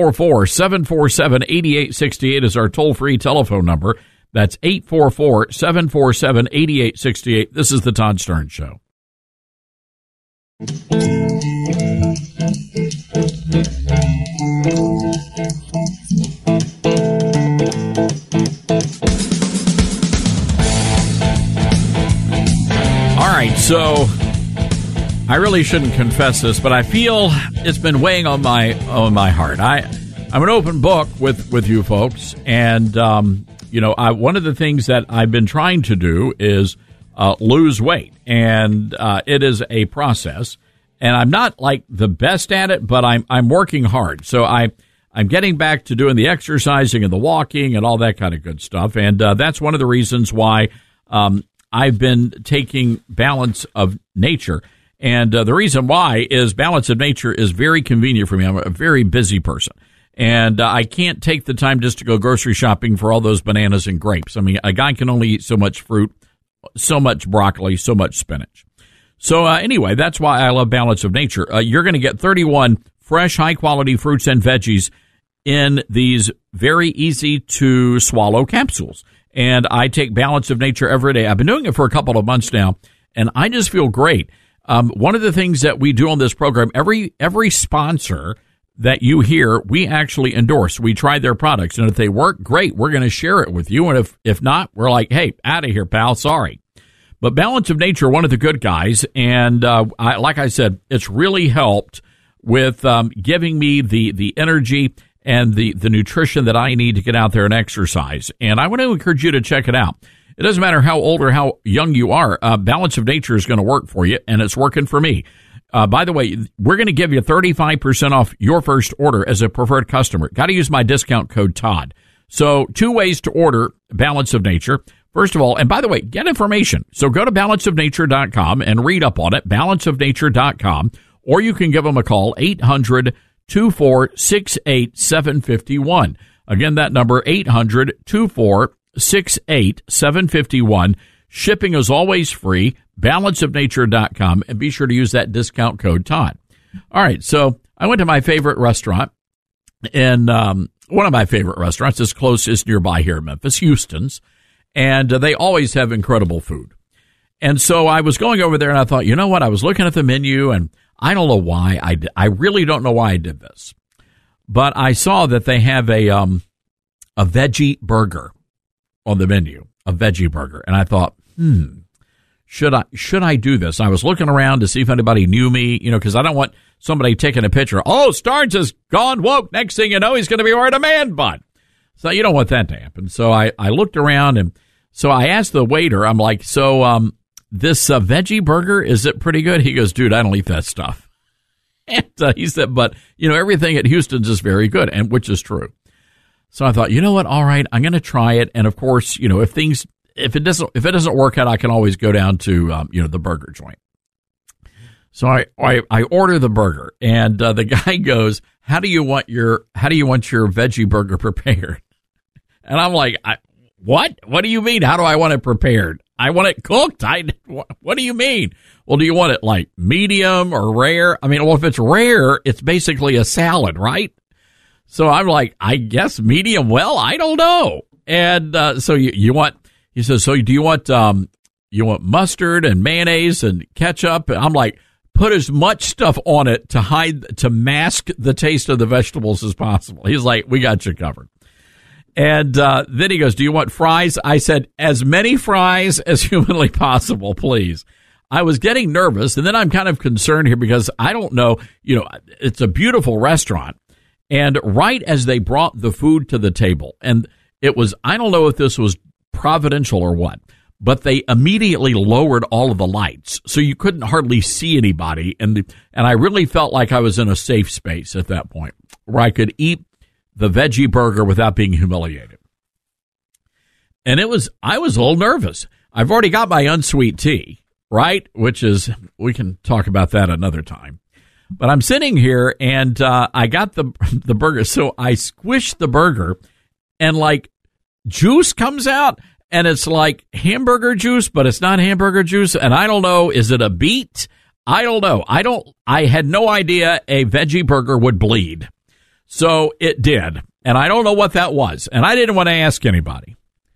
844-747-8868 is our toll-free telephone number. That's 844-747-8868. This is the Todd Stern Show. All right, so I really shouldn't confess this, but I feel it's been weighing on my heart. I'm an open book with you folks, and one of the things that I've been trying to do is lose weight, and it is a process. And I'm not like the best at it, but I'm working hard. So I'm getting back to doing the exercising and the walking and all that kind of good stuff. And that's one of the reasons why I've been taking Balance of Nature. And the reason why is Balance of Nature is very convenient for me. I'm a very busy person. And I can't take the time just to go grocery shopping for all those bananas and grapes. I mean, a guy can only eat so much fruit, so much broccoli, so much spinach. So anyway, that's why I love Balance of Nature. You're going to get 31 fresh, high-quality fruits and veggies in these very easy-to-swallow capsules. And I take Balance of Nature every day. I've been doing it for a couple of months now, and I just feel great. One of the things that we do on this program, every sponsor that you hear, we actually endorse. We try their products, and if they work, great. We're going to share it with you, and if not, we're like, hey, out of here, pal. Sorry. But Balance of Nature, one of the good guys, and like I said, it's really helped with giving me the energy and the nutrition that I need to get out there and exercise. And I want to encourage you to check it out. It doesn't matter how old or how young you are. Balance of Nature is going to work for you, and it's working for me. By the way, we're going to give you 35% off your first order as a preferred customer. Got to use my discount code Todd. So 2 ways to order Balance of Nature. First of all, and by the way, get information. So go to balanceofnature.com and read up on it, balanceofnature.com, or you can give them a call, 800-246-8751. Again, that number, 800-246-8751. Shipping is always free, balanceofnature.com, and be sure to use that discount code Todd. All right, so I went to my favorite restaurant, and one of my favorite restaurants is closest nearby here in Memphis, Houston's, and they always have incredible food. And so I was going over there, and I thought, you know what, I was looking at the menu, and I don't know why, I really don't know why I did this, but I saw that they have a veggie burger on the menu, a veggie burger, and I thought, should I do this? I was looking around to see if anybody knew me, because I don't want somebody taking a picture. Oh, Starnes has gone woke. Next thing you know, he's going to be wearing a man bun. So you don't want that to happen. So I looked around, and so I asked the waiter, I'm like, so this veggie burger, is it pretty good? He goes, dude, I don't eat that stuff. And he said, but, everything at Houston's is very good, and which is true. So I thought, you know what? All right, I'm going to try it. And of course, if it doesn't work out, I can always go down to the burger joint. So I order the burger, and the guy goes, "How do you want your veggie burger prepared?" And I'm like, "What? What do you mean? How do I want it prepared? I want it cooked. What do you mean? Well, do you want it like medium or rare? I mean, well, if it's rare, it's basically a salad, right?" So I'm like, I guess medium. Well, I don't know. And so you want? He says, so do you want mustard and mayonnaise and ketchup? And I'm like, put as much stuff on it to mask the taste of the vegetables as possible. He's like, we got you covered. And then he goes, do you want fries? I said, as many fries as humanly possible, please. I was getting nervous, and then I'm kind of concerned here because I don't know, it's a beautiful restaurant. And right as they brought the food to the table, and it was, I don't know if this was providential or what, but they immediately lowered all of the lights, so you couldn't hardly see anybody. And I really felt like I was in a safe space at that point, where I could eat the veggie burger without being humiliated. And I was a little nervous. I've already got my unsweet tea, right? Which is, we can talk about that another time. But I'm sitting here, and I got the burger, so I squish the burger, and like juice comes out, and it's like hamburger juice, but it's not hamburger juice, and I don't know, is it a beet? I don't know. I had no idea a veggie burger would bleed. So it did, and I don't know what that was, and I didn't want to ask anybody.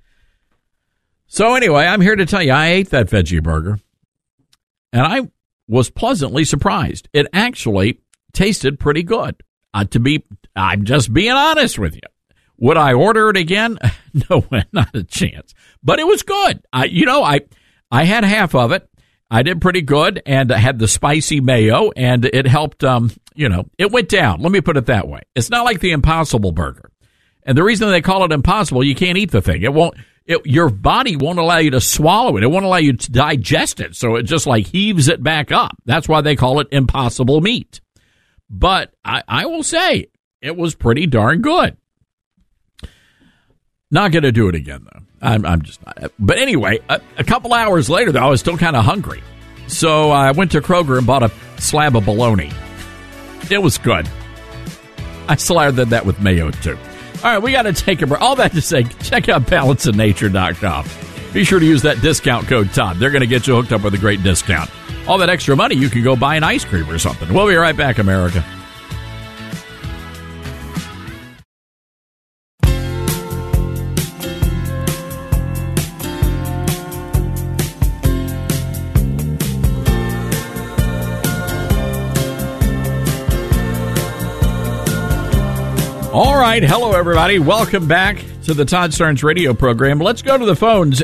So anyway, I'm here to tell you I ate that veggie burger, and I was pleasantly surprised. It actually tasted pretty good. I'm just being honest with you. Would I order it again? No, not a chance. But it was good. I had half of it. I did pretty good, and I had the spicy mayo, and it helped. It went down. Let me put it that way. It's not like the Impossible Burger, and the reason they call it Impossible, you can't eat the thing. Your body won't allow you to swallow it. It won't allow you to digest it. So it just like heaves it back up. That's why they call it impossible meat. But I will say it was pretty darn good. Not going to do it again, though. I'm just not. But anyway, a couple hours later, though, I was still kind of hungry. So I went to Kroger and bought a slab of bologna. It was good. I slathered that with mayo, too. All right, we got to take a break. All that to say, check out balanceofnature.com. Be sure to use that discount code Todd. They're going to get you hooked up with a great discount. All that extra money, you can go buy an ice cream or something. We'll be right back, America. All right. Hello, everybody. Welcome back to the Todd Starnes radio program. Let's go to the phones,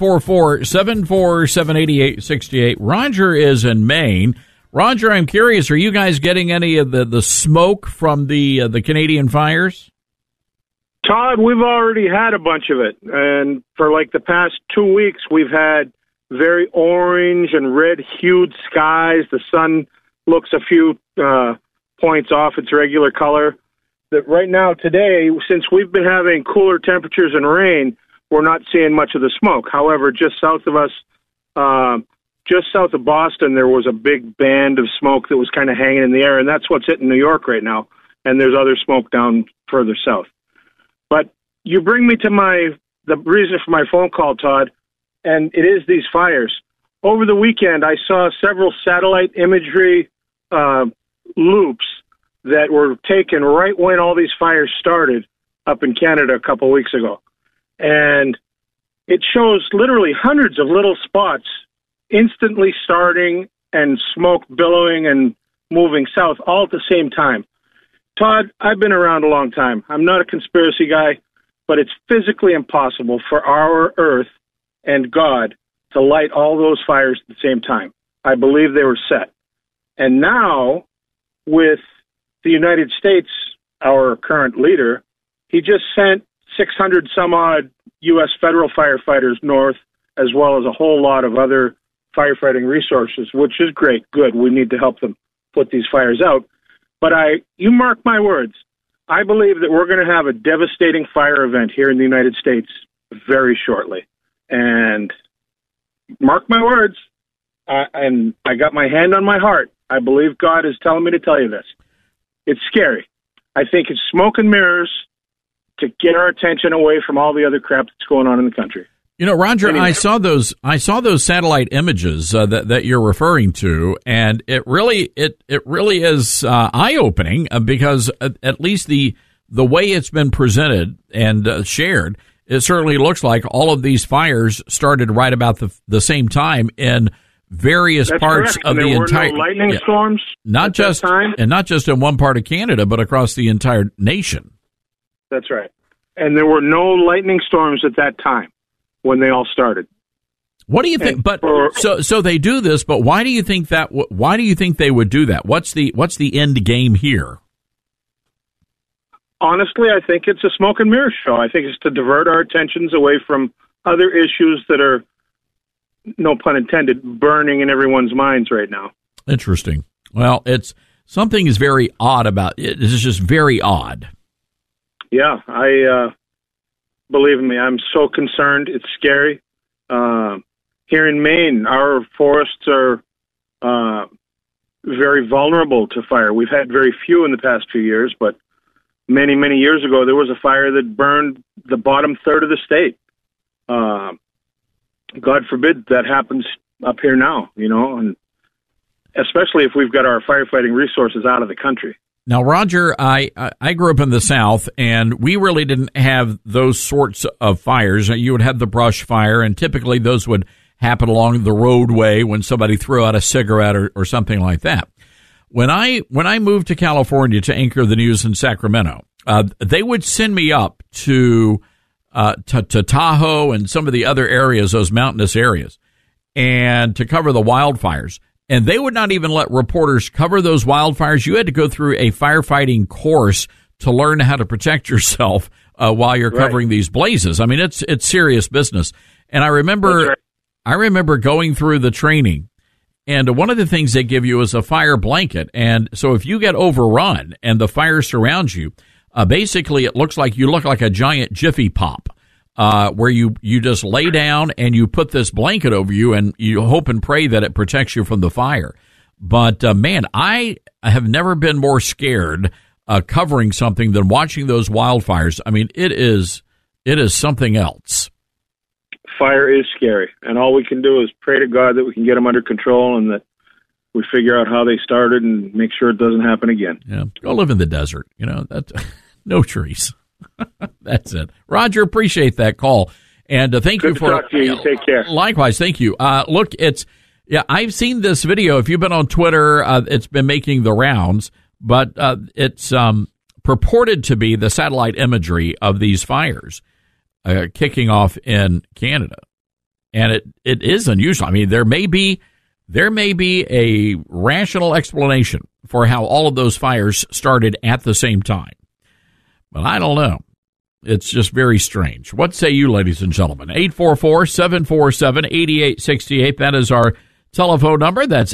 844-747-8868. Roger is in Maine. Roger, I'm curious, are you guys getting any of the smoke from the Canadian fires? Todd, we've already had a bunch of it. And for like the past 2 weeks, we've had very orange and red-hued skies. The sun looks a few points off its regular color. That right now, today, since we've been having cooler temperatures and rain, we're not seeing much of the smoke. However, just south of us, just south of Boston, there was a big band of smoke that was kind of hanging in the air, and that's what's hitting New York right now. And there's other smoke down further south. But you bring me to the reason for my phone call, Todd, and it is these fires. Over the weekend, I saw several satellite imagery loops that were taken right when all these fires started up in Canada a couple weeks ago. And it shows literally hundreds of little spots instantly starting and smoke billowing and moving south all at the same time. Todd, I've been around a long time. I'm not a conspiracy guy, but it's physically impossible for our Earth and God to light all those fires at the same time. I believe they were set. And now, with the United States, our current leader, he just sent 600 some odd U.S. federal firefighters north, as well as a whole lot of other firefighting resources, which is great. Good. We need to help them put these fires out. But you mark my words, I believe that we're going to have a devastating fire event here in the United States very shortly. And mark my words, and I got my hand on my heart. I believe God is telling me to tell you this. It's scary. I think it's smoke and mirrors to get our attention away from all the other crap that's going on in the country. You know, Roger, anyway. I saw those satellite images that you're referring to, and it really is eye-opening because at least the way it's been presented and shared, it certainly looks like all of these fires started right about the same time in various That's parts correct. of the entire no lightning storms, not just in one part of Canada, but across the entire nation. That's right, and there were no lightning storms at that time when they all started. What do you think? But so they do this, but why do you think that? Why do you think they would do that? What's the end game here? Honestly, I think it's a smoke and mirror show. I think it's to divert our attentions away from other issues that are, no pun intended, burning in everyone's minds right now. Interesting. Well, something is very odd about it. It's just very odd. Yeah, believe me, I'm so concerned. It's scary. Here in Maine, our forests are very vulnerable to fire. We've had very few in the past few years, but many, many years ago, there was a fire that burned the bottom third of the state. God forbid that happens up here now, and especially if we've got our firefighting resources out of the country. Now, Roger, I grew up in the South, and we really didn't have those sorts of fires. You would have the brush fire, and typically those would happen along the roadway when somebody threw out a cigarette or something like that. When I moved to California to anchor the news in Sacramento, they would send me up to Tahoe and some of the other areas, those mountainous areas, and to cover the wildfires. And they would not even let reporters cover those wildfires. You had to go through a firefighting course to learn how to protect yourself while you're covering these blazes. I mean, it's serious business. And I remember going through the training, and one of the things they give you is a fire blanket. And so if you get overrun and the fire surrounds you, basically it looks like you look like a giant Jiffy Pop. Where you just lay down and you put this blanket over you and you hope and pray that it protects you from the fire. But, man, I have never been more scared covering something than watching those wildfires. I mean, it is something else. Fire is scary, and all we can do is pray to God that we can get them under control and that we figure out how they started and make sure it doesn't happen again. Yeah, go live in the desert. That's no trees. That's it. Roger, appreciate that call. And thank you for talk to you. Take care. Likewise, thank you. Look, I've seen this video. If you've been on Twitter, it's been making the rounds, but it's purported to be the satellite imagery of these fires kicking off in Canada. And it is unusual. I mean, there may be a rational explanation for how all of those fires started at the same time. But I don't know. It's just very strange. What say you, ladies and gentlemen? 844-747-8868. That is our telephone number. That's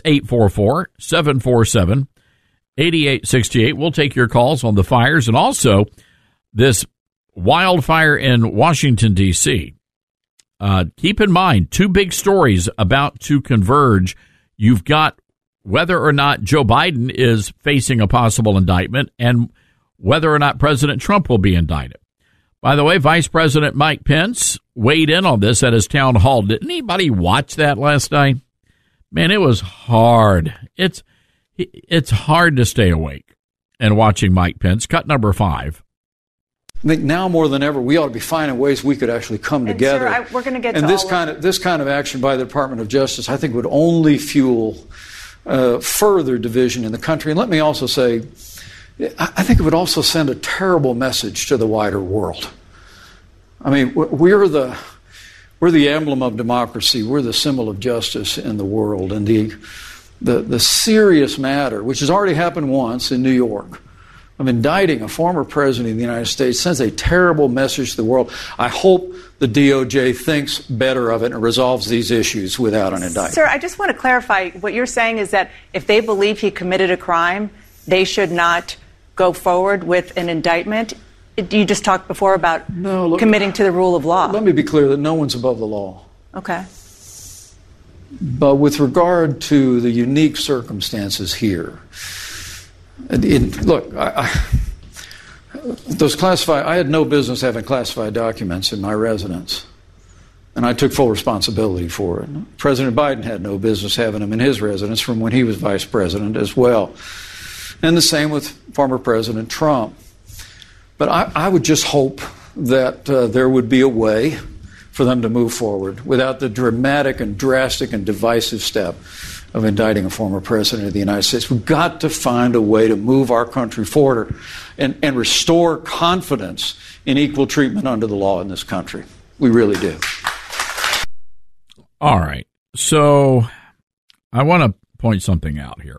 844-747-8868. We'll take your calls on the fires and also this wildfire in Washington, D.C. Keep in mind, two big stories about to converge. You've got whether or not Joe Biden is facing a possible indictment and whether or not President Trump will be indicted. By the way, Vice President Mike Pence weighed in on this at his town hall. Did anybody watch that last night? Man, it was hard. It's hard to stay awake and watching Mike Pence. Cut number 5. I think now more than ever, we ought to be finding ways we could actually come together. Sir, we're going to get and to this kind of action by the Department of Justice, I think, would only fuel further division in the country. And let me also say, I think it would also send a terrible message to the wider world. I mean, we're the emblem of democracy. We're the symbol of justice in the world. And the serious matter, which has already happened once in New York, of indicting a former president of the United States sends a terrible message to the world. I hope the DOJ thinks better of it and resolves these issues without an indictment. Sir, I just want to clarify. What you're saying is that if they believe he committed a crime, they should not go forward with an indictment? You just talked before about committing to the rule of law. Let me be clear that no one's above the law. Okay. But with regard to the unique circumstances here, look, those classified, I had no business having classified documents in my residence, and I took full responsibility for it. President Biden had no business having them in his residence from when he was vice president as well. And the same with former President Trump. But I would just hope that there would be a way for them to move forward without the dramatic and drastic and divisive step of indicting a former president of the United States. We've got to find a way to move our country forward and restore confidence in equal treatment under the law in this country. We really do. All right. So I want to point something out here.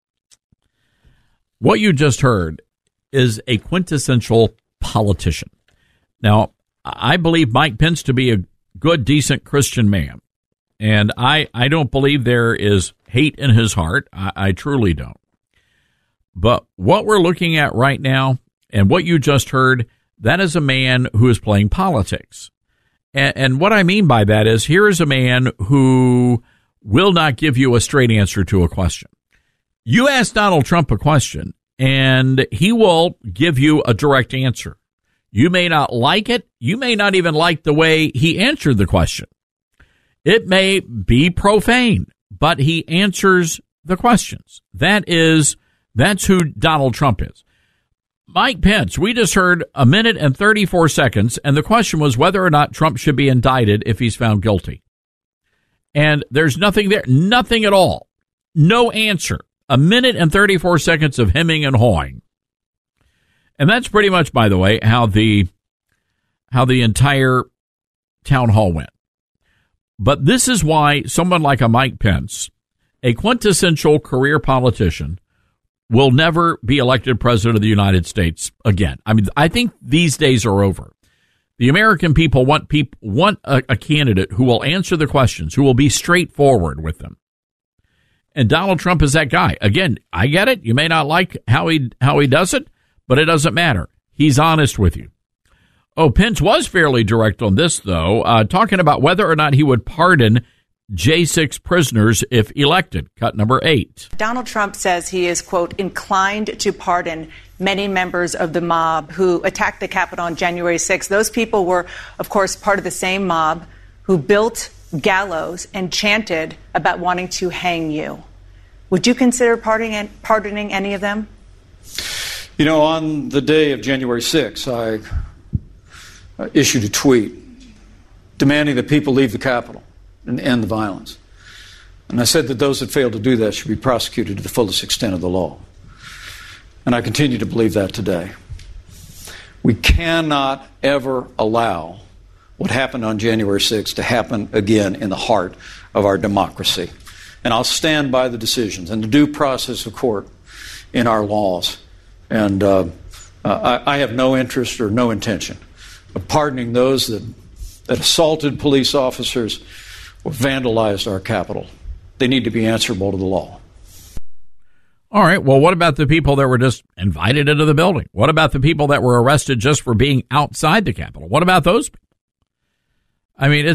What you just heard is a quintessential politician. Now, I believe Mike Pence to be a good, decent Christian man. And I don't believe there is hate in his heart. I truly don't. But what we're looking at right now and what you just heard, that is a man who is playing politics. And what I mean by that is here is a man who will not give you a straight answer to a question. You ask Donald Trump a question, and he will give you a direct answer. You may not like it. You may not even like the way he answered the question. It may be profane, but he answers the questions. That's who Donald Trump is. Mike Pence, we just heard 1 minute and 34 seconds, and the question was whether or not Trump should be indicted if he's found guilty. And there's nothing there, nothing at all. No answer. 1 minute and 34 seconds of hemming and hawing. And that's pretty much, by the way, how the entire town hall went. But this is why someone like a Mike Pence, a quintessential career politician, will never be elected president of the United States again. I mean, I think these days are over. The American people want a candidate who will answer the questions, who will be straightforward with them. And Donald Trump is that guy. Again, I get it. You may not like how he does it, but it doesn't matter. He's honest with you. Oh, Pence was fairly direct on this, though, talking about whether or not he would pardon J6 prisoners if elected. Cut number 8. Donald Trump says he is, quote, inclined to pardon many members of the mob who attacked the Capitol on January 6th. Those people were, of course, part of the same mob who built gallows and chanted about wanting to hang you. Would you consider pardoning any of them? You know, on the day of January 6th, I issued a tweet demanding that people leave the Capitol and end the violence. And I said that those that failed to do that should be prosecuted to the fullest extent of the law. And I continue to believe that today. We cannot ever allow what happened on January 6th to happen again in the heart of our democracy. And I'll stand by the decisions and the due process of court in our laws. And I have no interest or no intention of pardoning those that assaulted police officers or vandalized our Capitol. They need to be answerable to the law. All right. Well, what about the people that were just invited into the building? What about the people that were arrested just for being outside the Capitol? What about those people? I mean,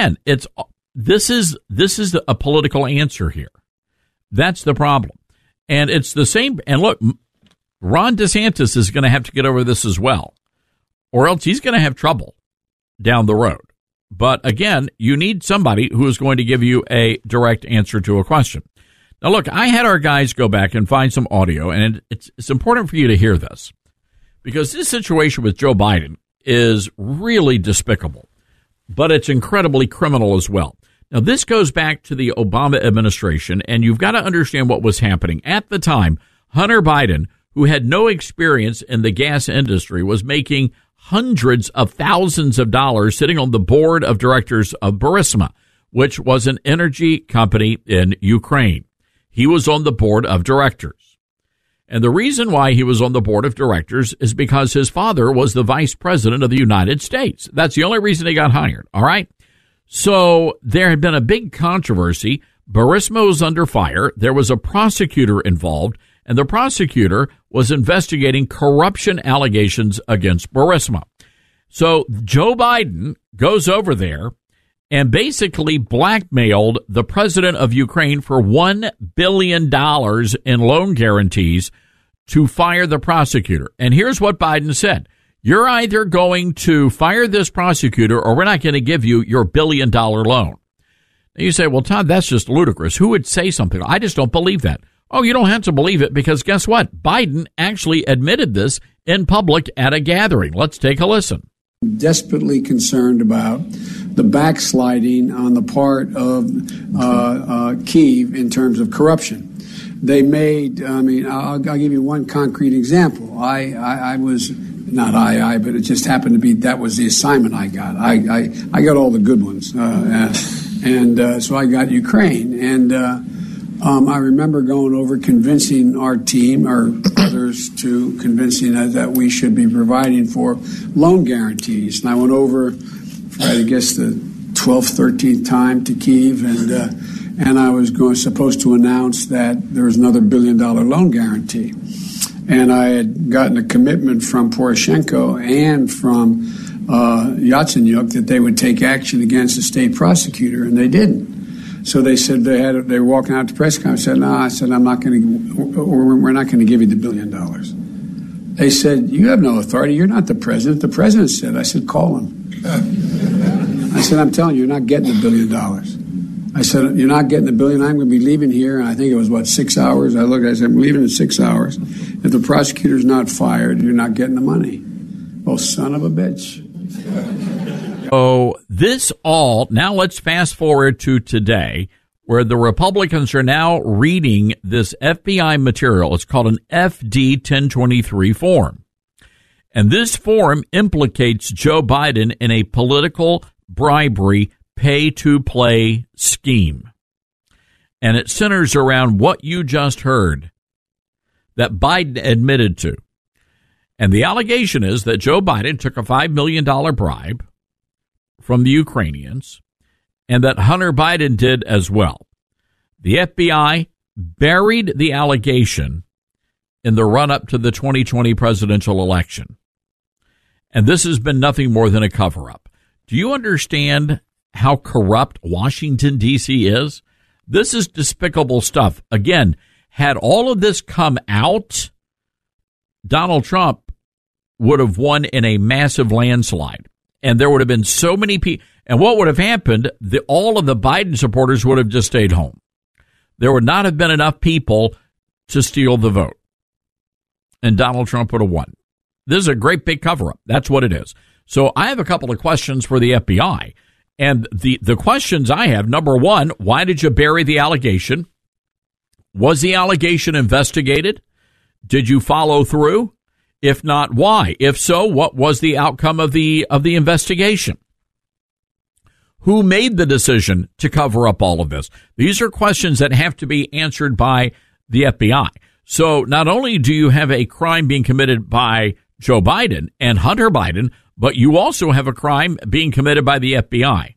this is a political answer here. That's the problem. And it's the same. And look, Ron DeSantis is going to have to get over this as well, or else he's going to have trouble down the road. But again, you need somebody who is going to give you a direct answer to a question. Now, look, I had our guys go back and find some audio, and it's important for you to hear this, because this situation with Joe Biden is really despicable, but it's incredibly criminal as well. Now, this goes back to the Obama administration, and you've got to understand what was happening. At the time, Hunter Biden, who had no experience in the gas industry, was making hundreds of thousands of dollars sitting on the board of directors of Burisma, which was an energy company in Ukraine. He was on the board of directors. And the reason why he was on the board of directors is because his father was the vice president of the United States. That's the only reason he got hired. All right. So there had been a big controversy. Burisma was under fire. There was a prosecutor involved, and the prosecutor was investigating corruption allegations against Burisma. So Joe Biden goes over there and basically blackmailed the president of Ukraine for $1 billion in loan guarantees to fire the prosecutor. And here's what Biden said. You're either going to fire this prosecutor or we're not going to give you your $1 billion loan. And you say, well, Todd, that's just ludicrous. Who would say something? I just don't believe that. Oh, you don't have to believe it, because guess what? Biden actually admitted this in public at a gathering. Let's take a listen. Desperately concerned about the backsliding on the part of Kyiv in terms of corruption. They made, I'll give you one concrete example. I was, but it just happened to be that was the assignment I got. I got all the good ones. And so I got Ukraine. And I remember going over convincing our team or others to convincing us that we should be providing for loan guarantees. And I went over, for, I guess, the 12th, 13th time to Kyiv, and I was supposed to announce that there was another $1 billion loan guarantee. And I had gotten a commitment from Poroshenko and from Yatsenyuk that they would take action against the state prosecutor, and they didn't. So they said they were walking out to press conference. I said, no, I said, we're not going to give you the $1 billion. They said, you have no authority. You're not the president. The president said. I said, call him. I said, I'm telling you, you're not getting the $1 billion. I said, you're not getting the $1 billion. I'm going to be leaving here. And I think it was, 6 hours? I said, I'm leaving in 6 hours. If the prosecutor's not fired, you're not getting the money. Oh, son of a bitch. So now let's fast forward to today, where the Republicans are now reading this FBI material. It's called an FD 1023 form. And this form implicates Joe Biden in a political bribery pay-to-play scheme. And it centers around what you just heard that Biden admitted to. And the allegation is that Joe Biden took a $5 million bribe from the Ukrainians, and that Hunter Biden did as well. The FBI buried the allegation in the run-up to the 2020 presidential election. And this has been nothing more than a cover-up. Do you understand how corrupt Washington, D.C. is? This is despicable stuff. Again, had all of this come out, Donald Trump would have won in a massive landslide. And there would have been so many people. And what would have happened, all of the Biden supporters would have just stayed home. There would not have been enough people to steal the vote. And Donald Trump would have won. This is a great big cover-up. That's what it is. So I have a couple of questions for the FBI. And the questions I have, number one, why did you bury the allegation? Was the allegation investigated? Did you follow through? If not, why? If so, what was the outcome of the investigation? Who made the decision to cover up all of this? These are questions that have to be answered by the FBI. So not only do you have a crime being committed by Joe Biden and Hunter Biden, but you also have a crime being committed by the FBI.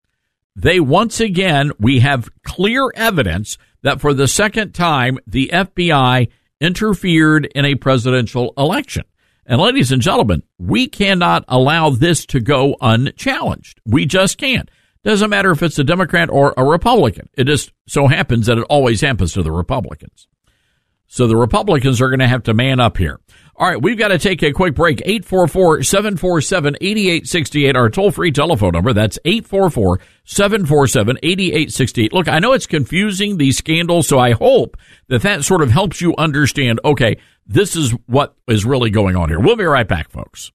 We have clear evidence that for the second time, the FBI interfered in a presidential election. And ladies and gentlemen, we cannot allow this to go unchallenged. We just can't. Doesn't matter if it's a Democrat or a Republican. It just so happens that it always happens to the Republicans. So the Republicans are going to have to man up here. All right, we've got to take a quick break. 844-747-8868, our toll-free telephone number. That's 844-747-8868. Look, I know it's confusing, these scandals, so I hope that sort of helps you understand, okay, this is what is really going on here. We'll be right back, folks.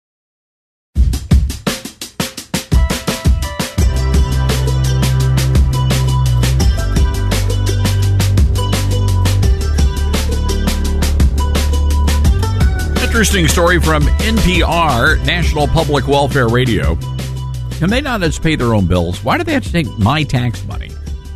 Interesting story from NPR, National Public Welfare Radio. Can they not just pay their own bills? Why do they have to take my tax money?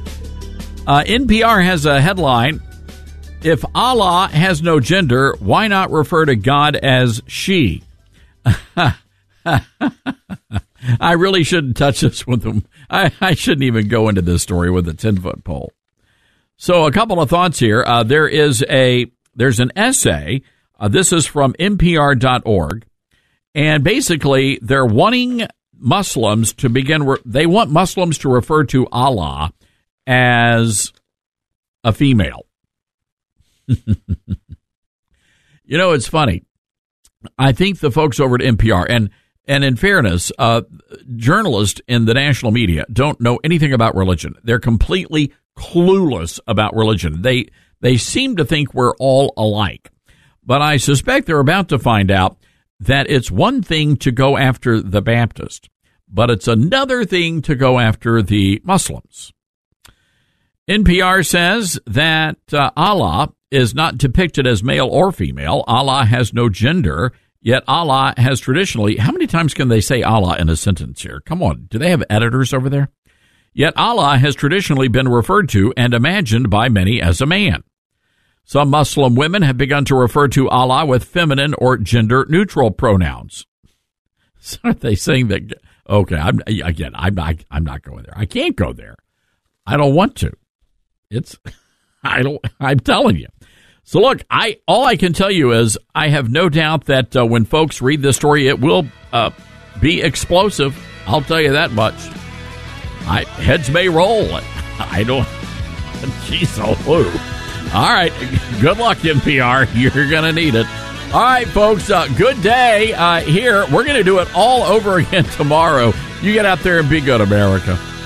NPR has a headline, if Allah has no gender, why not refer to God as she? I really shouldn't touch this with them. I shouldn't even go into this story with a 10-foot pole. So a couple of thoughts here. There's an essay. This is from NPR.org, and basically they're wanting Muslims to they want Muslims to refer to Allah as a female. It's funny. I think the folks over at NPR, and in fairness, journalists in the national media don't know anything about religion. They're completely clueless about religion. They seem to think we're all alike. But I suspect they're about to find out that it's one thing to go after the Baptist, but it's another thing to go after the Muslims. NPR says that Allah is not depicted as male or female. Allah has no gender, yet Allah has traditionally... How many times can they say Allah in a sentence here? Come on, do they have editors over there? Yet Allah has traditionally been referred to and imagined by many as a man. Some Muslim women have begun to refer to Allah with feminine or gender-neutral pronouns. So are they saying that? Okay, I'm not going there. I can't go there. I don't want to. I'm telling you. So look, all I can tell you is I have no doubt that when folks read this story, it will be explosive. I'll tell you that much. Heads may roll. I don't. Jeez, oh, whoa. All right. Good luck, NPR. You're going to need it. All right, folks. Good day here. We're going to do it all over again tomorrow. You get out there and be good, America.